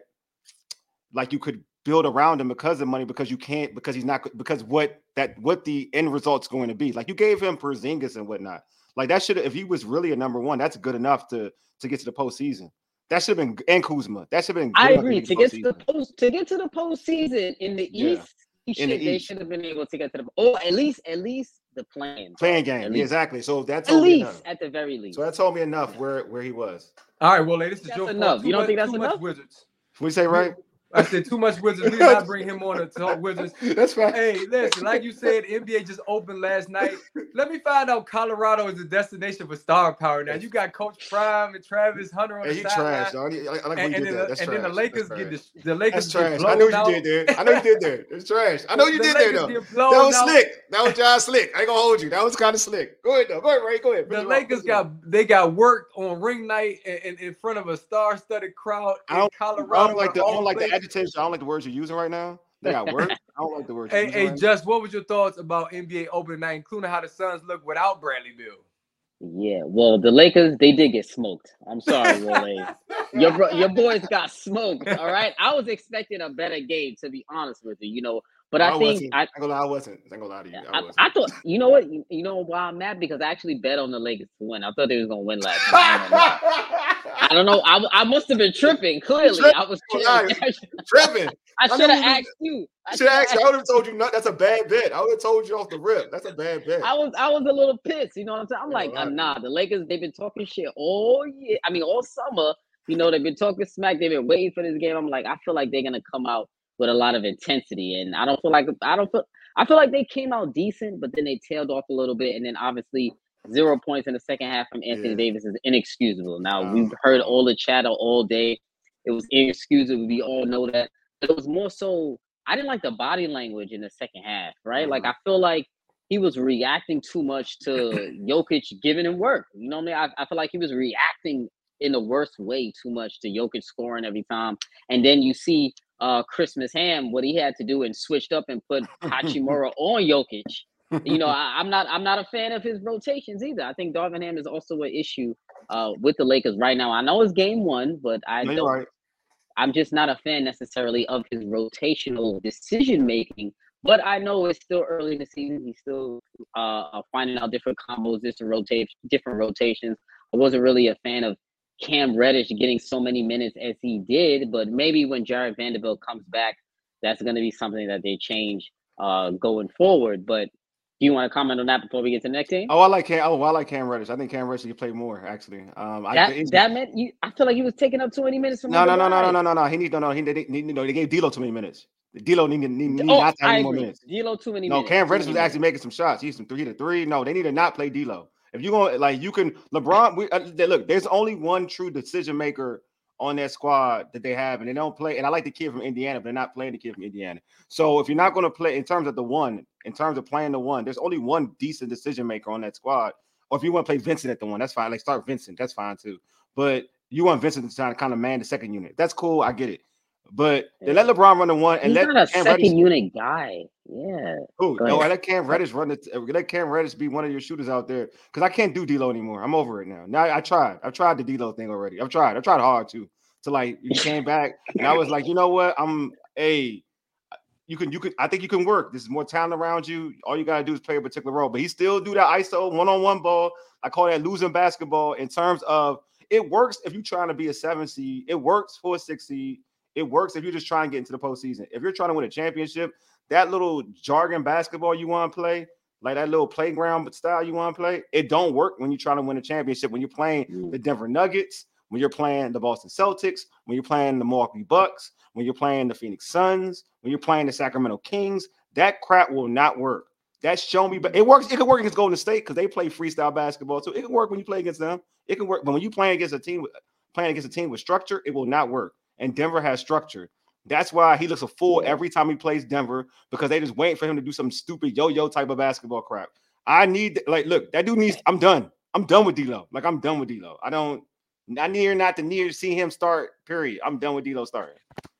like you could build around him because of money, because you can't, because he's not, because what that what the end result's going to be. Like, you gave him Porzingis and whatnot. Like, that should, if he was really a number one, that's good enough to to get to the postseason. That should have been, and Kuzma. That should have been. I agree. To get to the post, to get to the postseason in the yeah. East, he should, the they East. should have been able to get to the, or at least, at least. The playing playing game, yeah, exactly. So that's at least enough. At the very least. So that told me enough yeah. where where he was. All right, well, this is that's your enough. fault. You don't much, think that's enough? Wizards. What you say, right? I said too much Wizards. We did not bring him on to talk Wizards. That's right. Hey, listen, like you said, N B A just opened last night. Let me find out Colorado is a destination for star power. Now you got Coach Prime and Travis Hunter on hey, the he trash. I like, I like and, and, then, the, and then the Lakers get the, the Lakers That's trash. I know you out. did there. I know you did there. It's trash. I know you the did Lakers there though. That was out. slick. That was John Slick. I ain't gonna hold you. That was kind of slick. Go ahead though. Go ahead, Ray. Go ahead. The Lakers got on. they got worked on ring night in, in, in front of a star-studded crowd in I don't, Colorado. I don't like the I don't like the agitation. I don't like the words you're using right now. They got work. I don't like the words. Hey, hey, right Just, what was your thoughts about N B A opening night, including how the Suns look without Bradley Beal? Yeah, well, the Lakers, they did get smoked. I'm sorry, Wale. your bro, your boys got smoked. All right, I was expecting a better game, to be honest with you. You know, but I, I think wasn't. I, I, gonna lie, I wasn't. I ain't gonna lie to you. I, I, I thought, you know what? You, you know why I'm mad? Because I actually bet on the Lakers to win. I thought they was gonna win last night. I don't know. I, I must have been tripping. Clearly, tripping. I was tripping. tripping. I should have asked you. I should have asked you. I would have told you. Not, that's a bad bet. I would have told you off the rip. That's a bad bet. I was I was a little pissed. You know what I'm saying? I'm like, uh, nah. The Lakers, they've been talking shit all year. I mean, all summer. You know, they've been talking smack. They've been waiting for this game. I'm like, I feel like they're gonna come out with a lot of intensity, and I don't feel like I don't feel. I feel like they came out decent, but then they tailed off a little bit, and then obviously zero points in the second half from Anthony yeah. Davis is inexcusable. Now um, we've heard all the chatter all day. It was inexcusable. We all know that. But it was more so. I didn't like the body language in the second half, right? Mm-hmm. Like I feel like he was reacting too much to Jokic giving him work. You know what I mean? I, I feel like he was reacting in the worst way too much to Jokic scoring every time. And then you see uh, Christmas Ham, what he had to do and switched up and put Hachimura on Jokic. You know, I, I'm not I'm not a fan of his rotations either. I think Darvin Ham is also an issue uh, with the Lakers right now. I know it's game one, but I no, don't. Right. I'm just not a fan necessarily of his rotational decision making. But I know it's still early in the season. He's still uh, finding out different combos, different rotate, different rotations. I wasn't really a fan of Cam Reddish getting so many minutes as he did, but maybe when Jared Vanderbilt comes back, that's going to be something that they change uh, going forward. But do you want to comment on that before we get to the next game? Oh, I like Cam. Oh, I like Cam Reddish. I think Cam Reddish could play more. Actually, um, that I, that meant you. I feel like he was taking up too many minutes from. No, no, no, no, no, no, no, no. He needs no, no. He they, you know, they gave D'Lo too many minutes. D'Lo needed need, need oh, not to have I any more agree. minutes. D'Lo too many. No, minutes. Cam Reddish was minutes. actually making some shots. He's some three to three. No, they need to not play D'Lo. If you going like you can LeBron. We uh, look. There's only one true decision maker on that squad that they have, and they don't play. And I like the kid from Indiana, but they're not playing the kid from Indiana. So if you're not going to play in terms of the one, in terms of playing the one, there's only one decent decision maker on that squad. Or if you want to play Vincent at the one, that's fine. Like start Vincent, that's fine too. But you want Vincent to kind of man the second unit. That's cool. I get it. But they let LeBron run the one and He's let not a Cam second Reddish, unit guy. Yeah. Who? No, I let Cam Reddish run the. Let Cam Reddish be one of your shooters out there because I can't do D'Lo anymore. I'm over it now. Now I tried. I've tried the D'Lo thing already. I've tried. I've tried hard too. So like you came back and I was like, you know what? I'm a. You can. You can. I think you can work. There's more talent around you. All you gotta do is play a particular role. But he still do that I S O one on one ball. I call that losing basketball in terms of It works if you're trying to be a seven seed. It works for a six seed. It works if you're just trying to get into the postseason. If you're trying to win a championship, that little jargon basketball you want to play, like that little playground style you want to play, it don't work when you're trying to win a championship. When you're playing the Denver Nuggets, when you're playing the Boston Celtics, when you're playing the Milwaukee Bucks, when you're playing the Phoenix Suns, when you're playing the Sacramento Kings, that crap will not work. That's shown me, but it works. It can work against Golden State because they play freestyle basketball too. It can work when you play against them. It can work, but when you play against a team, with, playing against a team with structure, it will not work. And Denver has structure. That's why he looks a fool every time he plays Denver, because they just wait for him to do some stupid yo-yo type of basketball crap. I need, like, look, that dude needs. I'm done. I'm done with D'Lo. Like, I'm done with D'Lo. I don't. Not near, not to near to see him start. Period. I'm done with D'Lo starting.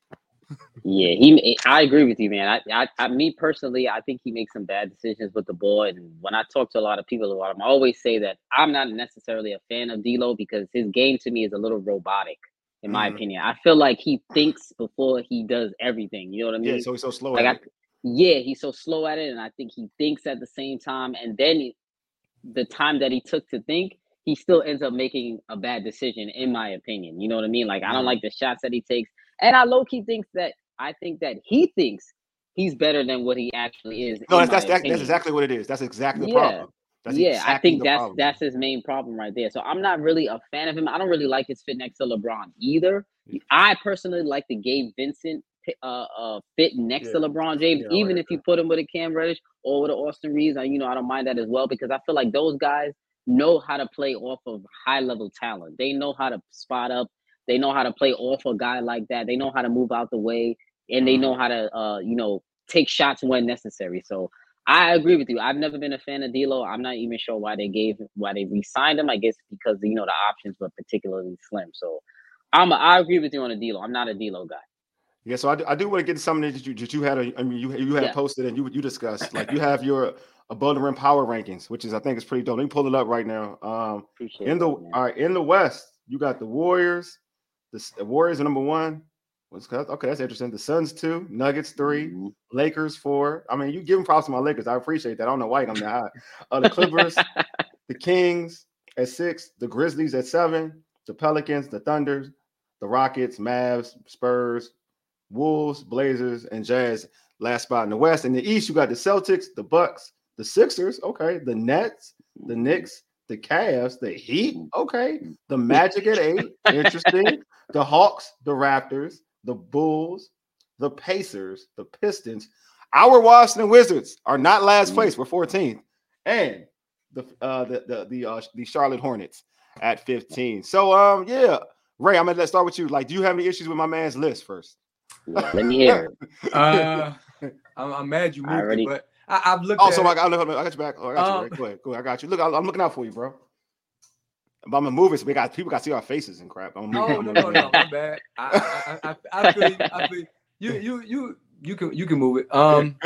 Yeah, he. I agree with you, man. I, I, I, me personally, I think he makes some bad decisions with the ball. And when I talk to a lot of people about him, I always say that I'm not necessarily a fan of D'Lo because his game to me is a little robotic, in my mm-hmm. opinion. I feel like he thinks before he does everything. You know what I mean? Yeah, so he's so slow. Like at I, it. Yeah, he's so slow at it, and I think he thinks at the same time. And then he, the time that he took to think, he still ends up making a bad decision, in my opinion. You know what I mean? Like I don't mm-hmm. like the shots that he takes, and I low key thinks that. I think that he thinks he's better than what he actually is. No, that's that's, that's exactly what it is. That's exactly the yeah. problem. That's yeah, exactly I think that's problem. that's his main problem right there. So I'm not really a fan of him. I don't really like his fit next to LeBron either. Yeah. I personally like the Gabe Vincent uh, uh, fit next yeah. to LeBron James, yeah, even if that. you put him with a Cam Reddish or with an Austin Reeves. I, you know, I don't mind that as well because I feel like those guys know how to play off of high level talent. They know how to spot up. They know how to play off a guy like that. They know how to move out the way. And they know how to, uh, you know, take shots when necessary. So I agree with you. I've never been a fan of D'Lo. I'm not even sure why they gave, why they re-signed him. I guess because you know the options were particularly slim. So I'm, a, I agree with you on a D'Lo. I'm not a D'Lo guy. Yeah. So I do, I do want to get to something that you that you had. A, I mean, you you had yeah. posted and you you discussed. Like you have your above the rim power rankings, which is I think is pretty dope. Let me pull it up right now. Um, Appreciate in the it, all right in the West, you got the Warriors. The, the Warriors are number one. Okay, that's interesting. The Suns two, Nuggets three, mm-hmm. Lakers four. I mean, you give them props to my Lakers. I appreciate that. I don't know why I'm that high. Uh, the Clippers, the Kings at six, the Grizzlies at seven, the Pelicans, the Thunders, the Rockets, Mavs, Spurs, Wolves, Blazers, and Jazz. Last spot in the West. In the East, you got the Celtics, the Bucks, the Sixers. Okay, the Nets, the Knicks, the Cavs, the Heat. Okay, the Magic at eight. Interesting. The Hawks, the Raptors, the Bulls, the Pacers, the Pistons. Our Washington Wizards are not last place. We're fourteenth. And the uh the the the, uh, the Charlotte Hornets at fifteen. So um yeah, Ray, I'm gonna let's start with you. Like, do you have any issues with my man's list first? Yeah, let me hear it. uh I'm, I'm mad you moved already, it, but I, I've looked also, at I got, I got you back. Oh, I got um, you. Ray. Go ahead, go ahead. I got you. Look, I, I'm looking out for you, bro. But I'm gonna move it so we got people got to see our faces and crap. I'm oh no no no, my bad. I I, I, I feel you. I feel you. You you you you can you can move it. Um,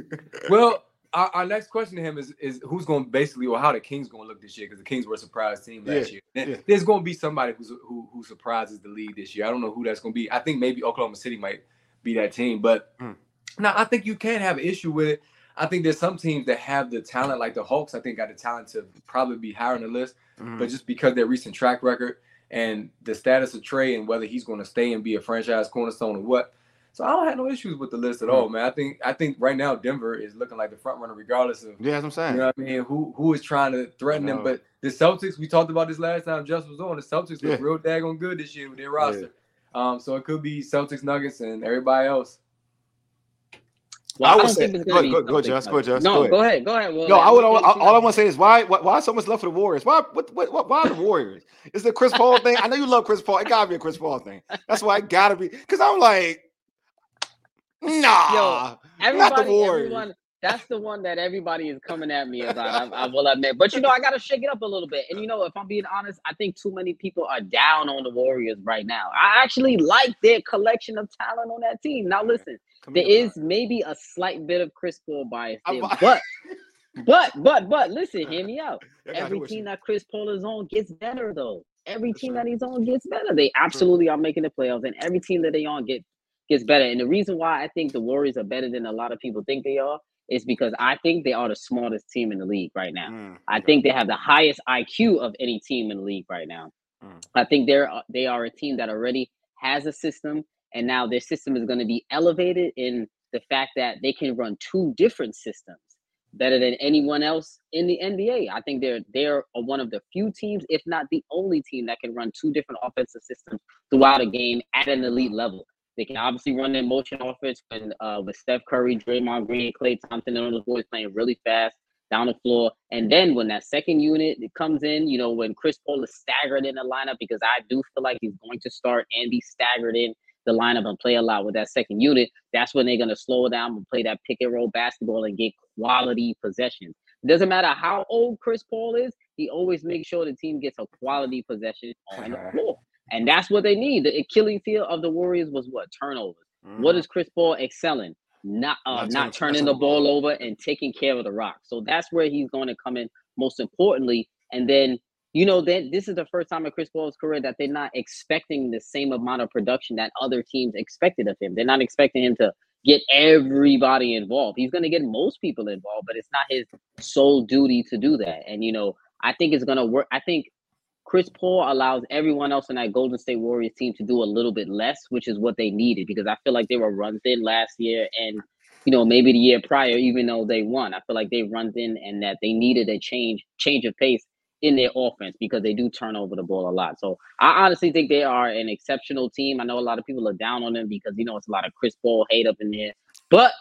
well, our, our next question to him is is who's going to basically or how the Kings going to look this year because the Kings were a surprise team last yeah, year. Yeah. There's going to be somebody who's who who surprises the league this year. I don't know who that's going to be. I think maybe Oklahoma City might be that team, but mm. now I think you can have an issue with it. I think there's some teams that have the talent, like the Hawks. I think got the talent to probably be higher on the list. Mm-hmm. But just because their recent track record and the status of Trey and whether he's going to stay and be a franchise cornerstone or what, so I don't have no issues with the list at mm-hmm. all, man. I think I think right now Denver is looking like the front runner, regardless of yeah, that's what I'm saying. You know what I mean? Who who is trying to threaten them? But the Celtics, we talked about this last time Just was on. The Celtics look yeah. real daggone good this year with their roster. Yeah. Um, so it could be Celtics, Nuggets, and everybody else. Well, I would I say, go, go, go, Just, go, Just. No, go ahead, go ahead. Go ahead. Well, no, I would. All, all I want to say is why, why, why so much love for the Warriors? Why, what, what, why the Warriors? Is the Chris Paul thing? I know you love Chris Paul. It gotta be a Chris Paul thing. That's why it gotta be. Because I'm like, nah, Yo, everybody, not the Warriors. Everyone, that's the one that everybody is coming at me about. I, I will admit, but you know, I gotta shake it up a little bit. And you know, if I'm being honest, I think too many people are down on the Warriors right now. I actually like their collection of talent on that team. Now, listen. Come there is on. Maybe a slight bit of Chris Paul bias there, but, but, but, but, listen, hear me out. Every team that Chris Paul is on gets better, though. Every team that he's on gets better. They absolutely are making the playoffs, and every team that they're on get, gets better. And the reason why I think the Warriors are better than a lot of people think they are is because I think they are the smartest team in the league right now. Mm, I think they have the highest I Q of any team in the league right now. Mm. I think they're they are a team that already has a system, and now their system is going to be elevated in the fact that they can run two different systems better than anyone else in the N B A. I think they're they're one of the few teams, if not the only team, that can run two different offensive systems throughout a game at an elite level. They can obviously run their motion offense when, uh, with Steph Curry, Draymond Green, Klay Thompson, and all those boys playing really fast down the floor. And then when that second unit comes in, you know, when Chris Paul is staggered in the lineup, because I do feel like he's going to start and be staggered in the lineup and play a lot with that second unit, that's when they're going to slow down and play that pick and roll basketball and get quality possessions. It doesn't matter how old Chris Paul is, he always makes sure the team gets a quality possession on the floor. And that's what they need. The Achilles heel of the Warriors was what? Turnovers. Mm-hmm. What is Chris Paul excelling? Not uh, not, not turning the ball over and taking care of the rock. So that's where he's going to come in most importantly. And then, you know, that this is the first time in Chris Paul's career that they're not expecting the same amount of production that other teams expected of him. They're not expecting him to get everybody involved. He's going to get most people involved, but it's not his sole duty to do that. And, you know, I think it's going to work. I think Chris Paul allows everyone else in that Golden State Warriors team to do a little bit less, which is what they needed, because I feel like they were run thin last year and, you know, maybe the year prior, even though they won. I feel like they run thin and that they needed a change, change of pace in their offense because they do turn over the ball a lot. So I honestly think they are an exceptional team. I know a lot of people are down on them because, you know, it's a lot of Chris Paul hate up in there. But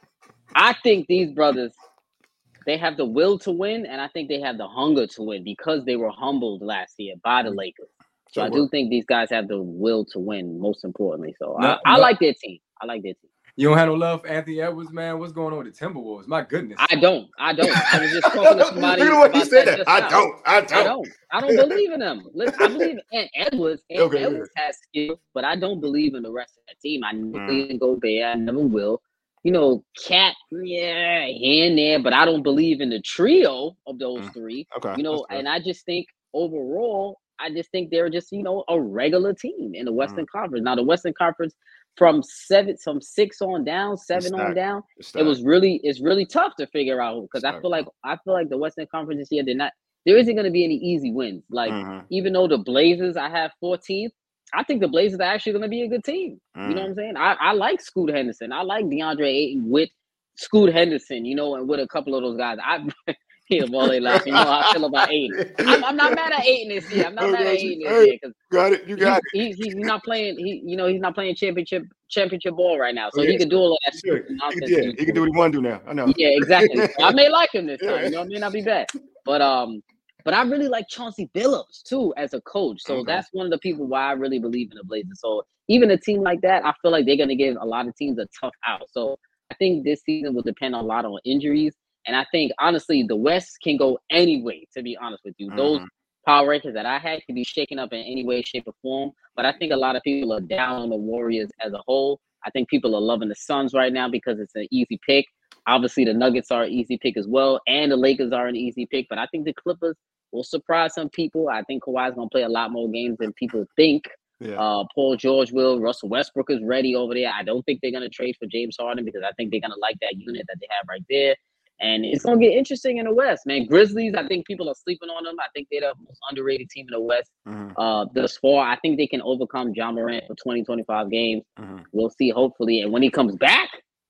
I think these brothers, they have the will to win, and I think they have the hunger to win because they were humbled last year by the Lakers. So I do think these guys have the will to win, most importantly. So no, I, I no. like their team. I like their team. You don't have no love for Anthony Edwards, man? What's going on with the Timberwolves? My goodness. I don't. I don't. I was just talking to somebody. Look at what he said that. I don't. I don't. I don't. I don't believe in them. Listen, I believe in Edwards. And okay, Edwards yeah. has skill, but I don't believe in the rest of the team. I never believe in Gobert. I never will. You know, Cat, yeah, here and there, but I don't believe in the trio of those mm. three. Okay. You know, and I just think overall, I just think they're just, you know, a regular team in the Western mm. Conference. Now, the Western Conference from seven, from six on down, seven on down, it was really, it's really tough to figure out because I feel like, I feel like the Western Conference this year, they're not, there isn't going to be any easy wins. Like, mm-hmm. even though the Blazers, I have fourteenth, I think the Blazers are actually going to be a good team. Mm. You know what I'm saying? I, I like Scoot Henderson. I like DeAndre Ayton with Scoot Henderson, you know, and with a couple of those guys. I hate them all they laugh. You know how I feel about Ayton. I'm, I'm not mad at Ayton this year. I'm not mad at Ayton this year because got it. You got he, it. He, he's not playing. He, you know, he's not playing championship championship ball right now, so oh, yeah, he can do all of that sure. nonsense. He, yeah, he can do what he want to do now. I know. Yeah, exactly. So I may like him this time. Yeah. You know, it may not be bad, but um. But I really like Chauncey Billups, too, as a coach. So okay. that's one of the people why I really believe in the Blazers. So even a team like that, I feel like they're going to give a lot of teams a tough out. So I think this season will depend a lot on injuries. And I think, honestly, the West can go any way, to be honest with you. Mm-hmm. Those power rankings that I had can be shaken up in any way, shape, or form. But I think a lot of people are down on the Warriors as a whole. I think people are loving the Suns right now because it's an easy pick. Obviously, the Nuggets are an easy pick as well, and the Lakers are an easy pick. But I think the Clippers will surprise some people. I think Kawhi's going to play a lot more games than people think. Yeah. Uh, Paul George will. Russell Westbrook is ready over there. I don't think they're going to trade for James Harden because I think they're going to like that unit that they have right there. And it's going to get interesting in the West, man. Grizzlies, I think people are sleeping on them. I think they're the most underrated team in the West. Mm-hmm. Uh, thus far, I think they can overcome John Morant for twenty, twenty-five games. Mm-hmm. We'll see, hopefully. And when he comes back,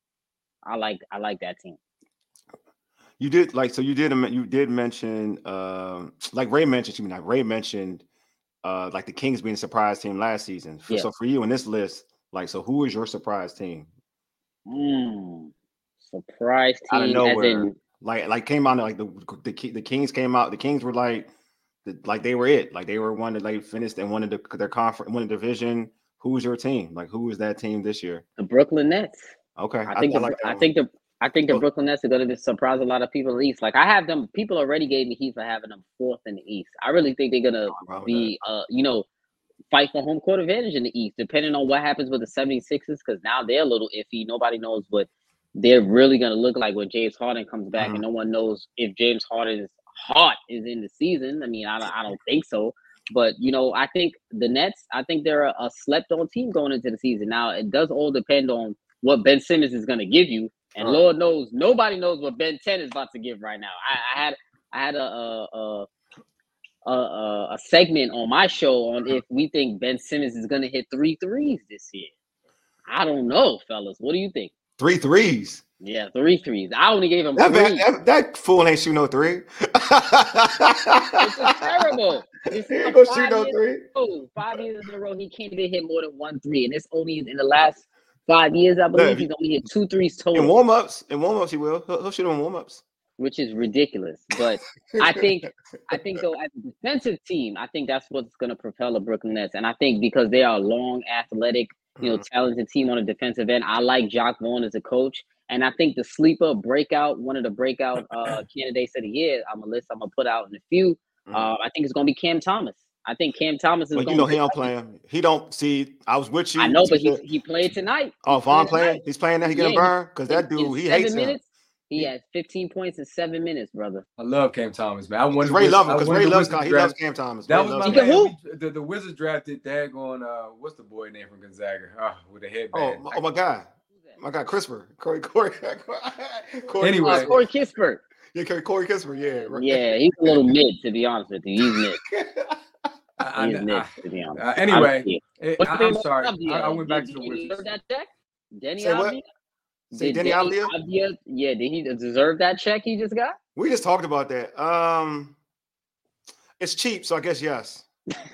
I like I like that team. You did like so. You did you did mention um, like Ray mentioned. You mean like Ray mentioned uh, like the Kings being a surprise team last season. For, yeah. So for you in this list, like so, who is your surprise team? Mm, surprise team out of nowhere, in... like like came out like the, the the Kings came out. The Kings were like the, like they were it. Like they were one that like finished and wanted the, their conference, won the division. Who's your team? Like who is that team this year? The Brooklyn Nets. Okay, I think I, the, I, like I think the I think the Brooklyn Nets are going to surprise a lot of people in the East. Like I have them, people already gave me heat for having them fourth in the East. I really think they're going to be, uh, you know, fight for home court advantage in the East, depending on what happens with the seventy-sixers, because now they're a little iffy. Nobody knows what they're really going to look like when James Harden comes back, mm-hmm. and no one knows if James Harden's heart is in the season. I mean, I don't, I don't think so. But, you know, I think the Nets, I think they're a, a slept-on team going into the season. Now, it does all depend on what Ben Simmons is going to give you. And right. Lord knows, nobody knows what Ben ten is about to give right now. I, I had I had a, a, a a, a, a segment on my show on if we think Ben Simmons is going to hit three threes this year. I don't know, fellas. What do you think? Three threes. Yeah, three threes. I only gave him that, three. That, that fool ain't shoot no three. This is terrible. This he is ain't gonna shoot no three. Row, five years in a row, he can't even hit more than one three. And it's only in the last five years, I believe, he's only hit two threes total. In warm-ups, in warm-ups, he will. He'll, he'll shoot in warm-ups. Which is ridiculous. But I think, I think though, as a defensive team, I think that's what's going to propel the Brooklyn Nets. And I think because they are a long, athletic, you know, talented team on the defensive end, I like Jacque Vaughn as a coach. And I think the sleeper breakout, one of the breakout uh, candidates of the year, I'm a list I'm gonna put out in a few. Uh, I think it's gonna be Cam Thomas. I think Cam Thomas is. Well, gonna you know he don't play him. He don't see. I was with you. I know, but he he played tonight. Oh, Vaughn playing? He's playing now. He getting yeah, burned because that dude he hates minutes, him. He had fifteen points in seven minutes, brother. I love Cam Thomas, man. I wanted Ray love him because Ray loves Cam. He loves Cam Thomas. That Ray was loves my him. man. We, the, the Wizards drafted daggone, uh, what's the boy name from Gonzaga? Oh, with a headband. Oh, oh my God. My God, Crisper. Corey, Corey, Corey. Anyway. Uh, Corey Kispert. Yeah, Corey Kispert, yeah. Right. Yeah, he's a little mid, to be honest with you. He's mid. I, he's I, mid, I, to be honest. Uh, anyway, it, I, I'm sorry. I, I went back did, to the did Wizards. Did he deserve that check? Denny Say what? Avdia? Say Did Denny Avdia? Avdia? Yeah, did he deserve that check he just got? We just talked about that. Um, It's cheap, so I guess yes.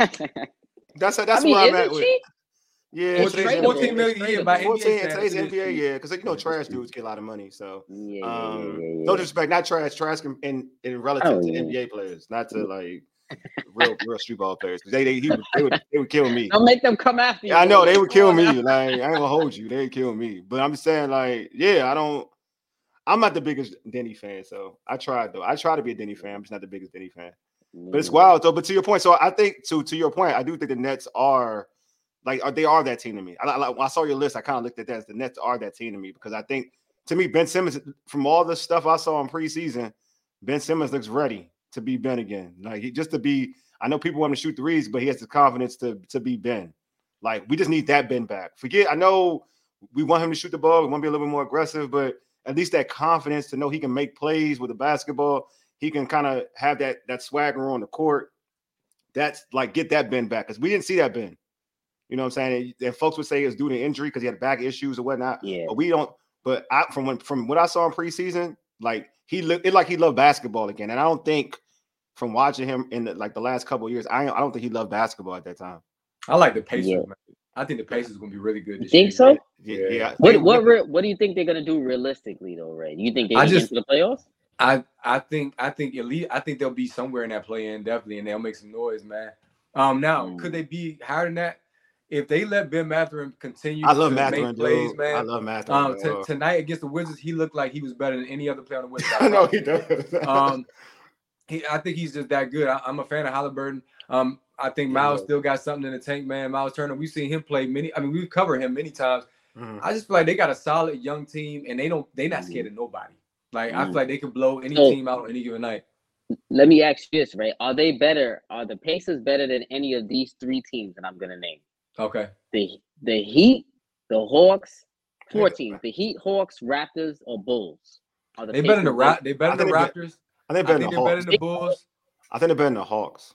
That's that's I mean, where is I'm at it with. cheap? Yeah, It's fourteen million a year by fourteen N B A in today's standards, N B A, it is yeah, because you know cheap. trash dudes get a lot of money. So, Yeah, yeah, um, yeah, yeah, no yeah. disrespect, not trash, trash in in, in relative Oh, to yeah. N B A players, not to like real real street ball players. Because they they, he would, they would they would kill me. Don't make them come after you. Yeah, I know they man. would kill Come on me. now. Like I ain't gonna hold you, they would kill me. But I'm just saying, like, yeah, I don't. I'm not the biggest Denny fan, so I tried though. I try to be a Denny fan. I'm just not the biggest Denny fan. But it's wild though. But to your point, so I think to to your point, I do think the Nets are like are, they are that team to me. I, I, when I saw your list, I kind of looked at that as the Nets are that team to me because I think to me Ben Simmons, from all the stuff I saw in preseason, Ben Simmons looks ready to be Ben again. Like he just to be. I know people want to shoot threes, but he has the confidence to to be Ben. Like we just need that Ben back. Forget. I know we want him to shoot the ball. We want to be a little bit more aggressive, but at least that confidence to know he can make plays with the basketball. He can kind of have that that swagger on the court. That's like get that Ben back because we didn't see that Ben. You know what I'm saying? And, and folks would say it's due to injury because he had back issues or whatnot. Yeah. But we don't. But I, from when from what I saw in preseason, like he looked it like he loved basketball again. And I don't think from watching him in the, like the last couple of years, I I don't think he loved basketball at that time. I like the Pacers. Yeah. Man. I think the Pacers are going to be really good. You This think year. so? Yeah. Yeah. yeah. What They- what re- what do you think they're gonna do realistically though, Ray? You think they I can get just- into the playoffs? I I think I think elite. I think they'll be somewhere in that play-in definitely, and they'll make some noise, man. Um, now Mm. could they be higher than that if they let Ben Mathurin continue I love to Mathurin, make plays, dude. man? I love Mathurin. Um, t- dog. tonight against the Wizards, he looked like he was better than any other player on the Wizards. I know he does. um, he, I think he's just that good. I, I'm a fan of Halliburton. Um, I think Yeah, Miles yeah. still got something in the tank, man. Miles Turner, we've seen him play many. I mean, we've covered him many times. Mhm. I just feel like they got a solid young team, and they don't. They not scared of nobody. Like I Mhm. feel like they could blow any So- team out on any given night. Let me ask you this, Ray. Are they better? Are the Pacers better than any of these three teams that I'm gonna name? Okay. The the Heat, the Hawks, four teams. The Heat, Hawks, Raptors, or Bulls. Are the They better than the Pacers Ra- They better I than the think they Raptors. I think I better think than they're the better Hawks. than the Bulls. I think they're better than the Hawks.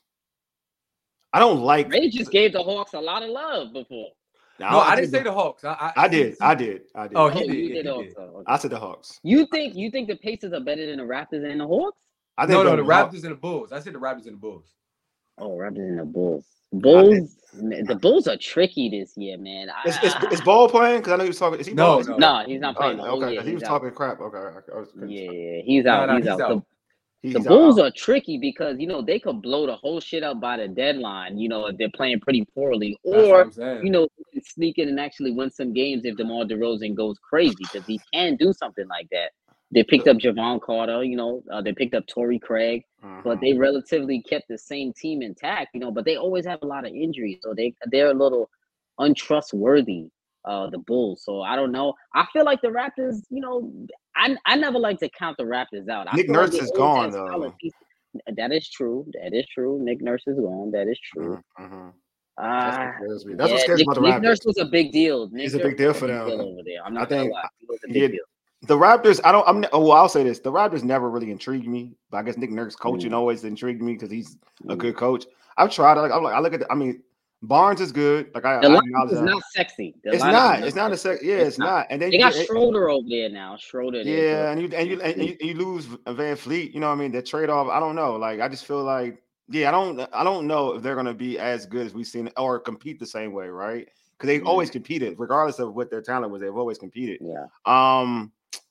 I don't like. Ray just gave the Hawks a lot of love before. No, I didn't say the. the Hawks. I, I, I did. I did. I did. Oh, Oh, he did. you yeah, did he also. did. Okay. I said the Hawks. You think you think the Pacers are better than the Raptors and the Hawks? I think No, no, better the than Hawks. Raptors and the Bulls. I said the Raptors and the Bulls. Oh, Raptors and the Bulls. Bulls. The Bulls are tricky this year, man. I, Is, is, is Ball playing? Because I know he was talking. Is he No, ball, is he no. no, he's not Oh, playing the whole okay, year. because he was He's talking out. crap. Okay, I was couldn't- Yeah, yeah, he's No, out. no, he's, he's out. out. The, he's the out. Bulls are tricky because you know they could blow the whole shit up by the deadline. You know if they're playing pretty poorly, That's what or I'm saying. you know they can sneak in and actually win some games if DeMar DeRozan goes crazy because he can do something like that. They picked up Javon Carter. You know uh, they picked up Torrey Craig. But Mhm. they relatively kept the same team intact, you know. But they always have a lot of injuries, so they they're a little untrustworthy. Uh, the Bulls. So I don't know. I feel like the Raptors. You know, I I never like to count the Raptors out. I Nick feel like Nurse they is always gone, have though. solid pieces. That is true. That is true. Nick Nurse is gone. That is true. Mhm. Uh, That's what scares me. That's yeah, what scares Nick, me about the Nick Raptors. Nurse was a big deal. Nick He's a Nurse big deal was for a big them. deal over there. I'm I not gonna think- lie. He was a he big had- deal. The Raptors, I don't. I'm. Oh, well, I'll say this: the Raptors never really intrigued me, but I guess Nick Nurse coaching Mm. always intrigued me because he's a Mm. good coach. I've tried. Like, I'm like, I look at. The, I mean, Barnes is good. Like I, The I lineup acknowledge is that. not sexy. The It's lineup not. is It's not a sec. Yeah, It's it's not. not. And then They you got get. Schroeder over there now. Schroeder. there, Yeah, so- and you and you and you, and you lose Van Fleet. You know what I mean? The trade off. I don't know. Like I just feel like. Yeah, I don't. I don't know if they're gonna be as good as we've seen or compete the same way, right? Because they've Mm. always competed, regardless of what their talent was. They've always competed. Yeah. Um.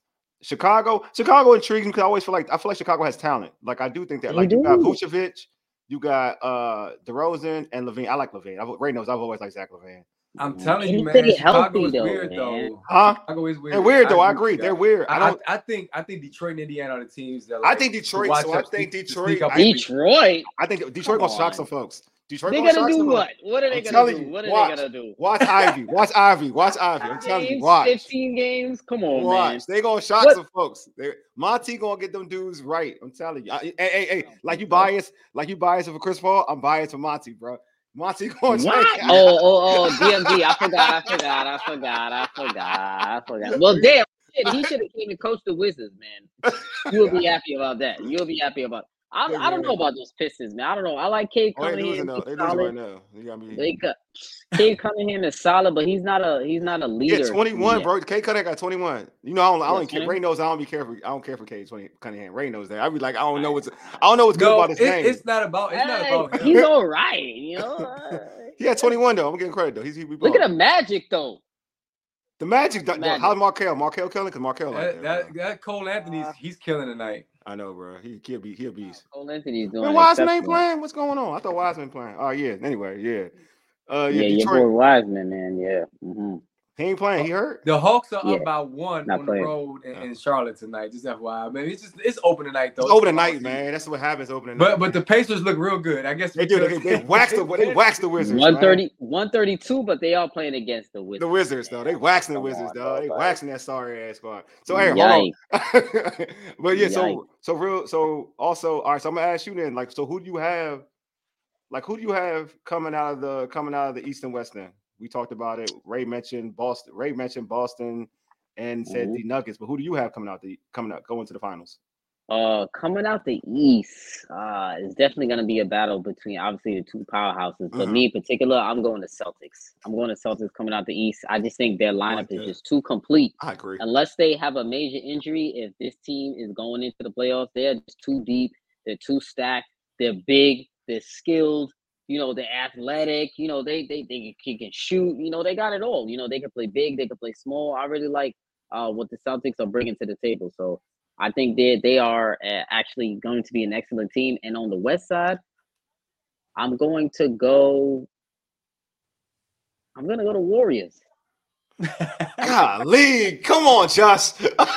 Chicago, Chicago intrigues me because I always feel like I feel like Chicago has talent. Like I do think that, They like you got do. Vucevic, you got uh DeRozan and Levine. I like Levine. I've, Ray knows I've always liked Zach Levine. I'm telling And you, if they man, Chicago healthy, is though, weird man. though. Huh? Chicago is weird. They're weird though. I with agree. that. They're weird. I I, don't. I, I think I think Detroit and Indiana are the teams that I like, think to Detroit. watch So I up, think to- to Detroit. sneak up I, on Detroit. I think Detroit Come gonna shock on. some folks. Detroit They're gonna gonna shock do some what? folks. What are they I'm gonna telling do? you, What are watch. they gonna do? Watch Ivy. Watch Ivy. Watch Ivy. I'm Five telling you. games, Watch. fifteen games. Come on, Watch. man. They gonna shock What? some folks. They, Monty gonna get them dudes right. I'm telling you. I, hey, hey, hey. Oh, Like you bro. biased. Like you biased for Chris Paul. I'm biased for Monty, bro. Monty gonna What? take. Oh, oh, oh, D M D. I forgot. I forgot. I forgot. I forgot. I forgot. Well, damn. Shit, he should have came and coached the Wizards, man. You'll be happy about that. You'll be happy about. I, I don't know about those Pistons, man. I don't know. I like Cade Oh, they losing Cunningham. though. He's They losing solid. right now. You got me. They got Cade Cunningham is solid, but he's not a he's not a leader. Yeah, twenty-one, yet. bro. K Cunningham got twenty-one. You know, I don't. I Yeah, don't care. twenty. Ray knows I don't be careful. I don't care for K twenty Cunningham. Ray knows that. I be like, I don't know what's. I don't know what's good No, about his it, name. it's not about it's not Hey, about him. he's all right, you know. Uh, He had twenty-one though. I'm getting credit though. He's he. Look at the Magic though. The Magic. The, Magic. how's Markel? Markel killing? Because Markel like That, that. that, bro. that Cole Anthony's Uh, he's killing tonight. I know, bro. He he'll be he'll be. Cole Anthony's doing Man, Wiseman ain't exceptional. playing. What's going on? I thought Wiseman playing. Oh yeah. Anyway, yeah. Uh, yeah. Yeah, your Detroit. boy Wiseman, man. Yeah. Mm-hmm. He ain't playing. He hurt. The Hawks are Yeah, up by one not on playing. the road in, Yeah. in Charlotte tonight. Just F Y I, man. It's just it's open tonight though. It's over the It's a long night, season. man. That's what happens. Opening But night. but the Pacers look real good. I guess They do. They, because- they waxed the they waxed the Wizards. one man. thirty, one thirty-two, but they are playing against the Wizards. The Wizards, though. They waxing the Come Wizards, on, though. They bro. waxing that sorry ass squad. So hey, hold Yikes. on. But yeah, Yikes. so so real so also, all right, so I'm gonna ask you then, like, so who do you have, like who do you have coming out of the coming out of the East and West then? We talked about it. Ray mentioned Boston, Ray mentioned Boston and said Mhm. the Nuggets, but who do you have coming out the coming out going to the finals? Uh, coming out the East, uh, it's definitely going to be a battle between obviously the two powerhouses. But Mhm. me in particular, I'm going to Celtics. I'm going to Celtics coming out the East. I just think their lineup like is that. just too complete. I agree. Unless they have a major injury, if this team is going into the playoffs, they're just too deep. They're too stacked. They're big. They're skilled. You know, they're athletic. You know, they they they can, can shoot. You know, they got it all. You know, they can play big. They can play small. I really like uh, what the Celtics are bringing to the table. So I think they they are uh, actually going to be an excellent team. And on the West side, I'm going to go. I'm going to go to Warriors. Golly, come on, Josh.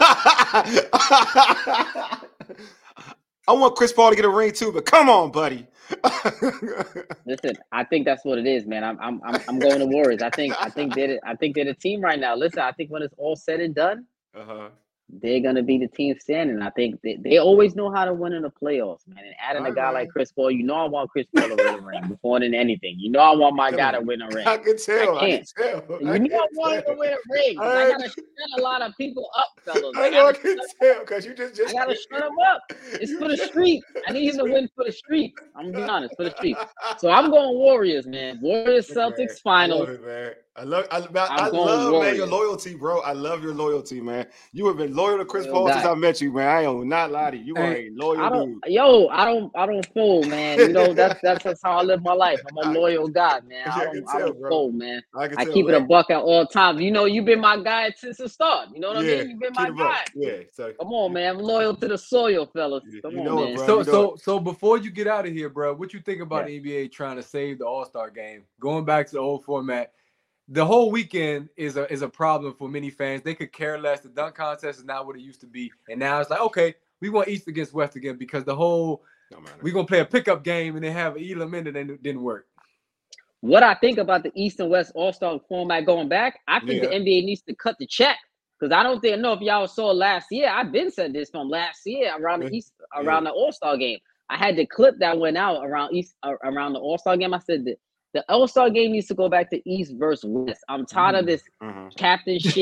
I want Chris Paul to get a ring too, but come on, buddy. Listen, I think that's what it is, man. I'm I'm I'm, I'm going to Warriors. I think I think they're the- I think they're the team right now. Listen, I think when it's all said and done, Uh-huh. they're gonna be the team standing. I think they, they always know how to win in the playoffs, man. And adding a All guy right. like Chris Paul, you know I want Chris Paul to win a ring before than anything. You know I want my Come guy to on. win a ring. I can tell. I, can't. can tell. You I know can I want him to tell. win a ring. 'Cause I I- gotta shut a lot of people up, fellas. I I know I gotta, can shut, tell because you just I just gotta shut him up. It's for the street. I need him to win for the street. I'm gonna be honest, for the street. So I'm going Warriors, man. Warriors, Celtics, Man, I finals. love it, man. I love, I, man, I I'm going love, man, your Warriors. loyalty, bro. I love your loyalty, man. You have been loyal to Chris Loyal Paul since guy. I met you, man. I will not lie to you. You are Hey, a loyal I don't, dude. yo, I don't, I don't fold, man. You know that's that's just how I live my life. I'm a loyal guy, man. Yeah, I I don't, can I tell, don't bro. fold, man. I can I tell. keep it a man. buck at all times. You know, you've been my guy since the start. You know what I Yeah, mean? You've been keep my it up. guy. Yeah, so Come on, man. I'm loyal to the soil, fellas. You- Come you on, know it, man. bro. So you know so so before you get out of here, bro, what you think about Yeah. the N B A trying to save the All Star game, going back to the old format? The whole weekend is a is a problem for many fans. They could care less. The dunk contest is not what it used to be, and now it's like, okay, we want East against West again because the whole no matter. we're gonna play a pickup game and then have an Elam in it and it didn't work. What I think about the East and West All-Star format going back, I think Yeah. the N B A needs to cut the check. Because I don't think, know if y'all saw last year. I've been said this from last year around the Yeah. East, around the All-Star game. I had the clip that went out around East, uh, around the All-Star game. I said that the All-Star game needs to go back to East versus West. I'm tired of this Mhm. captain shit.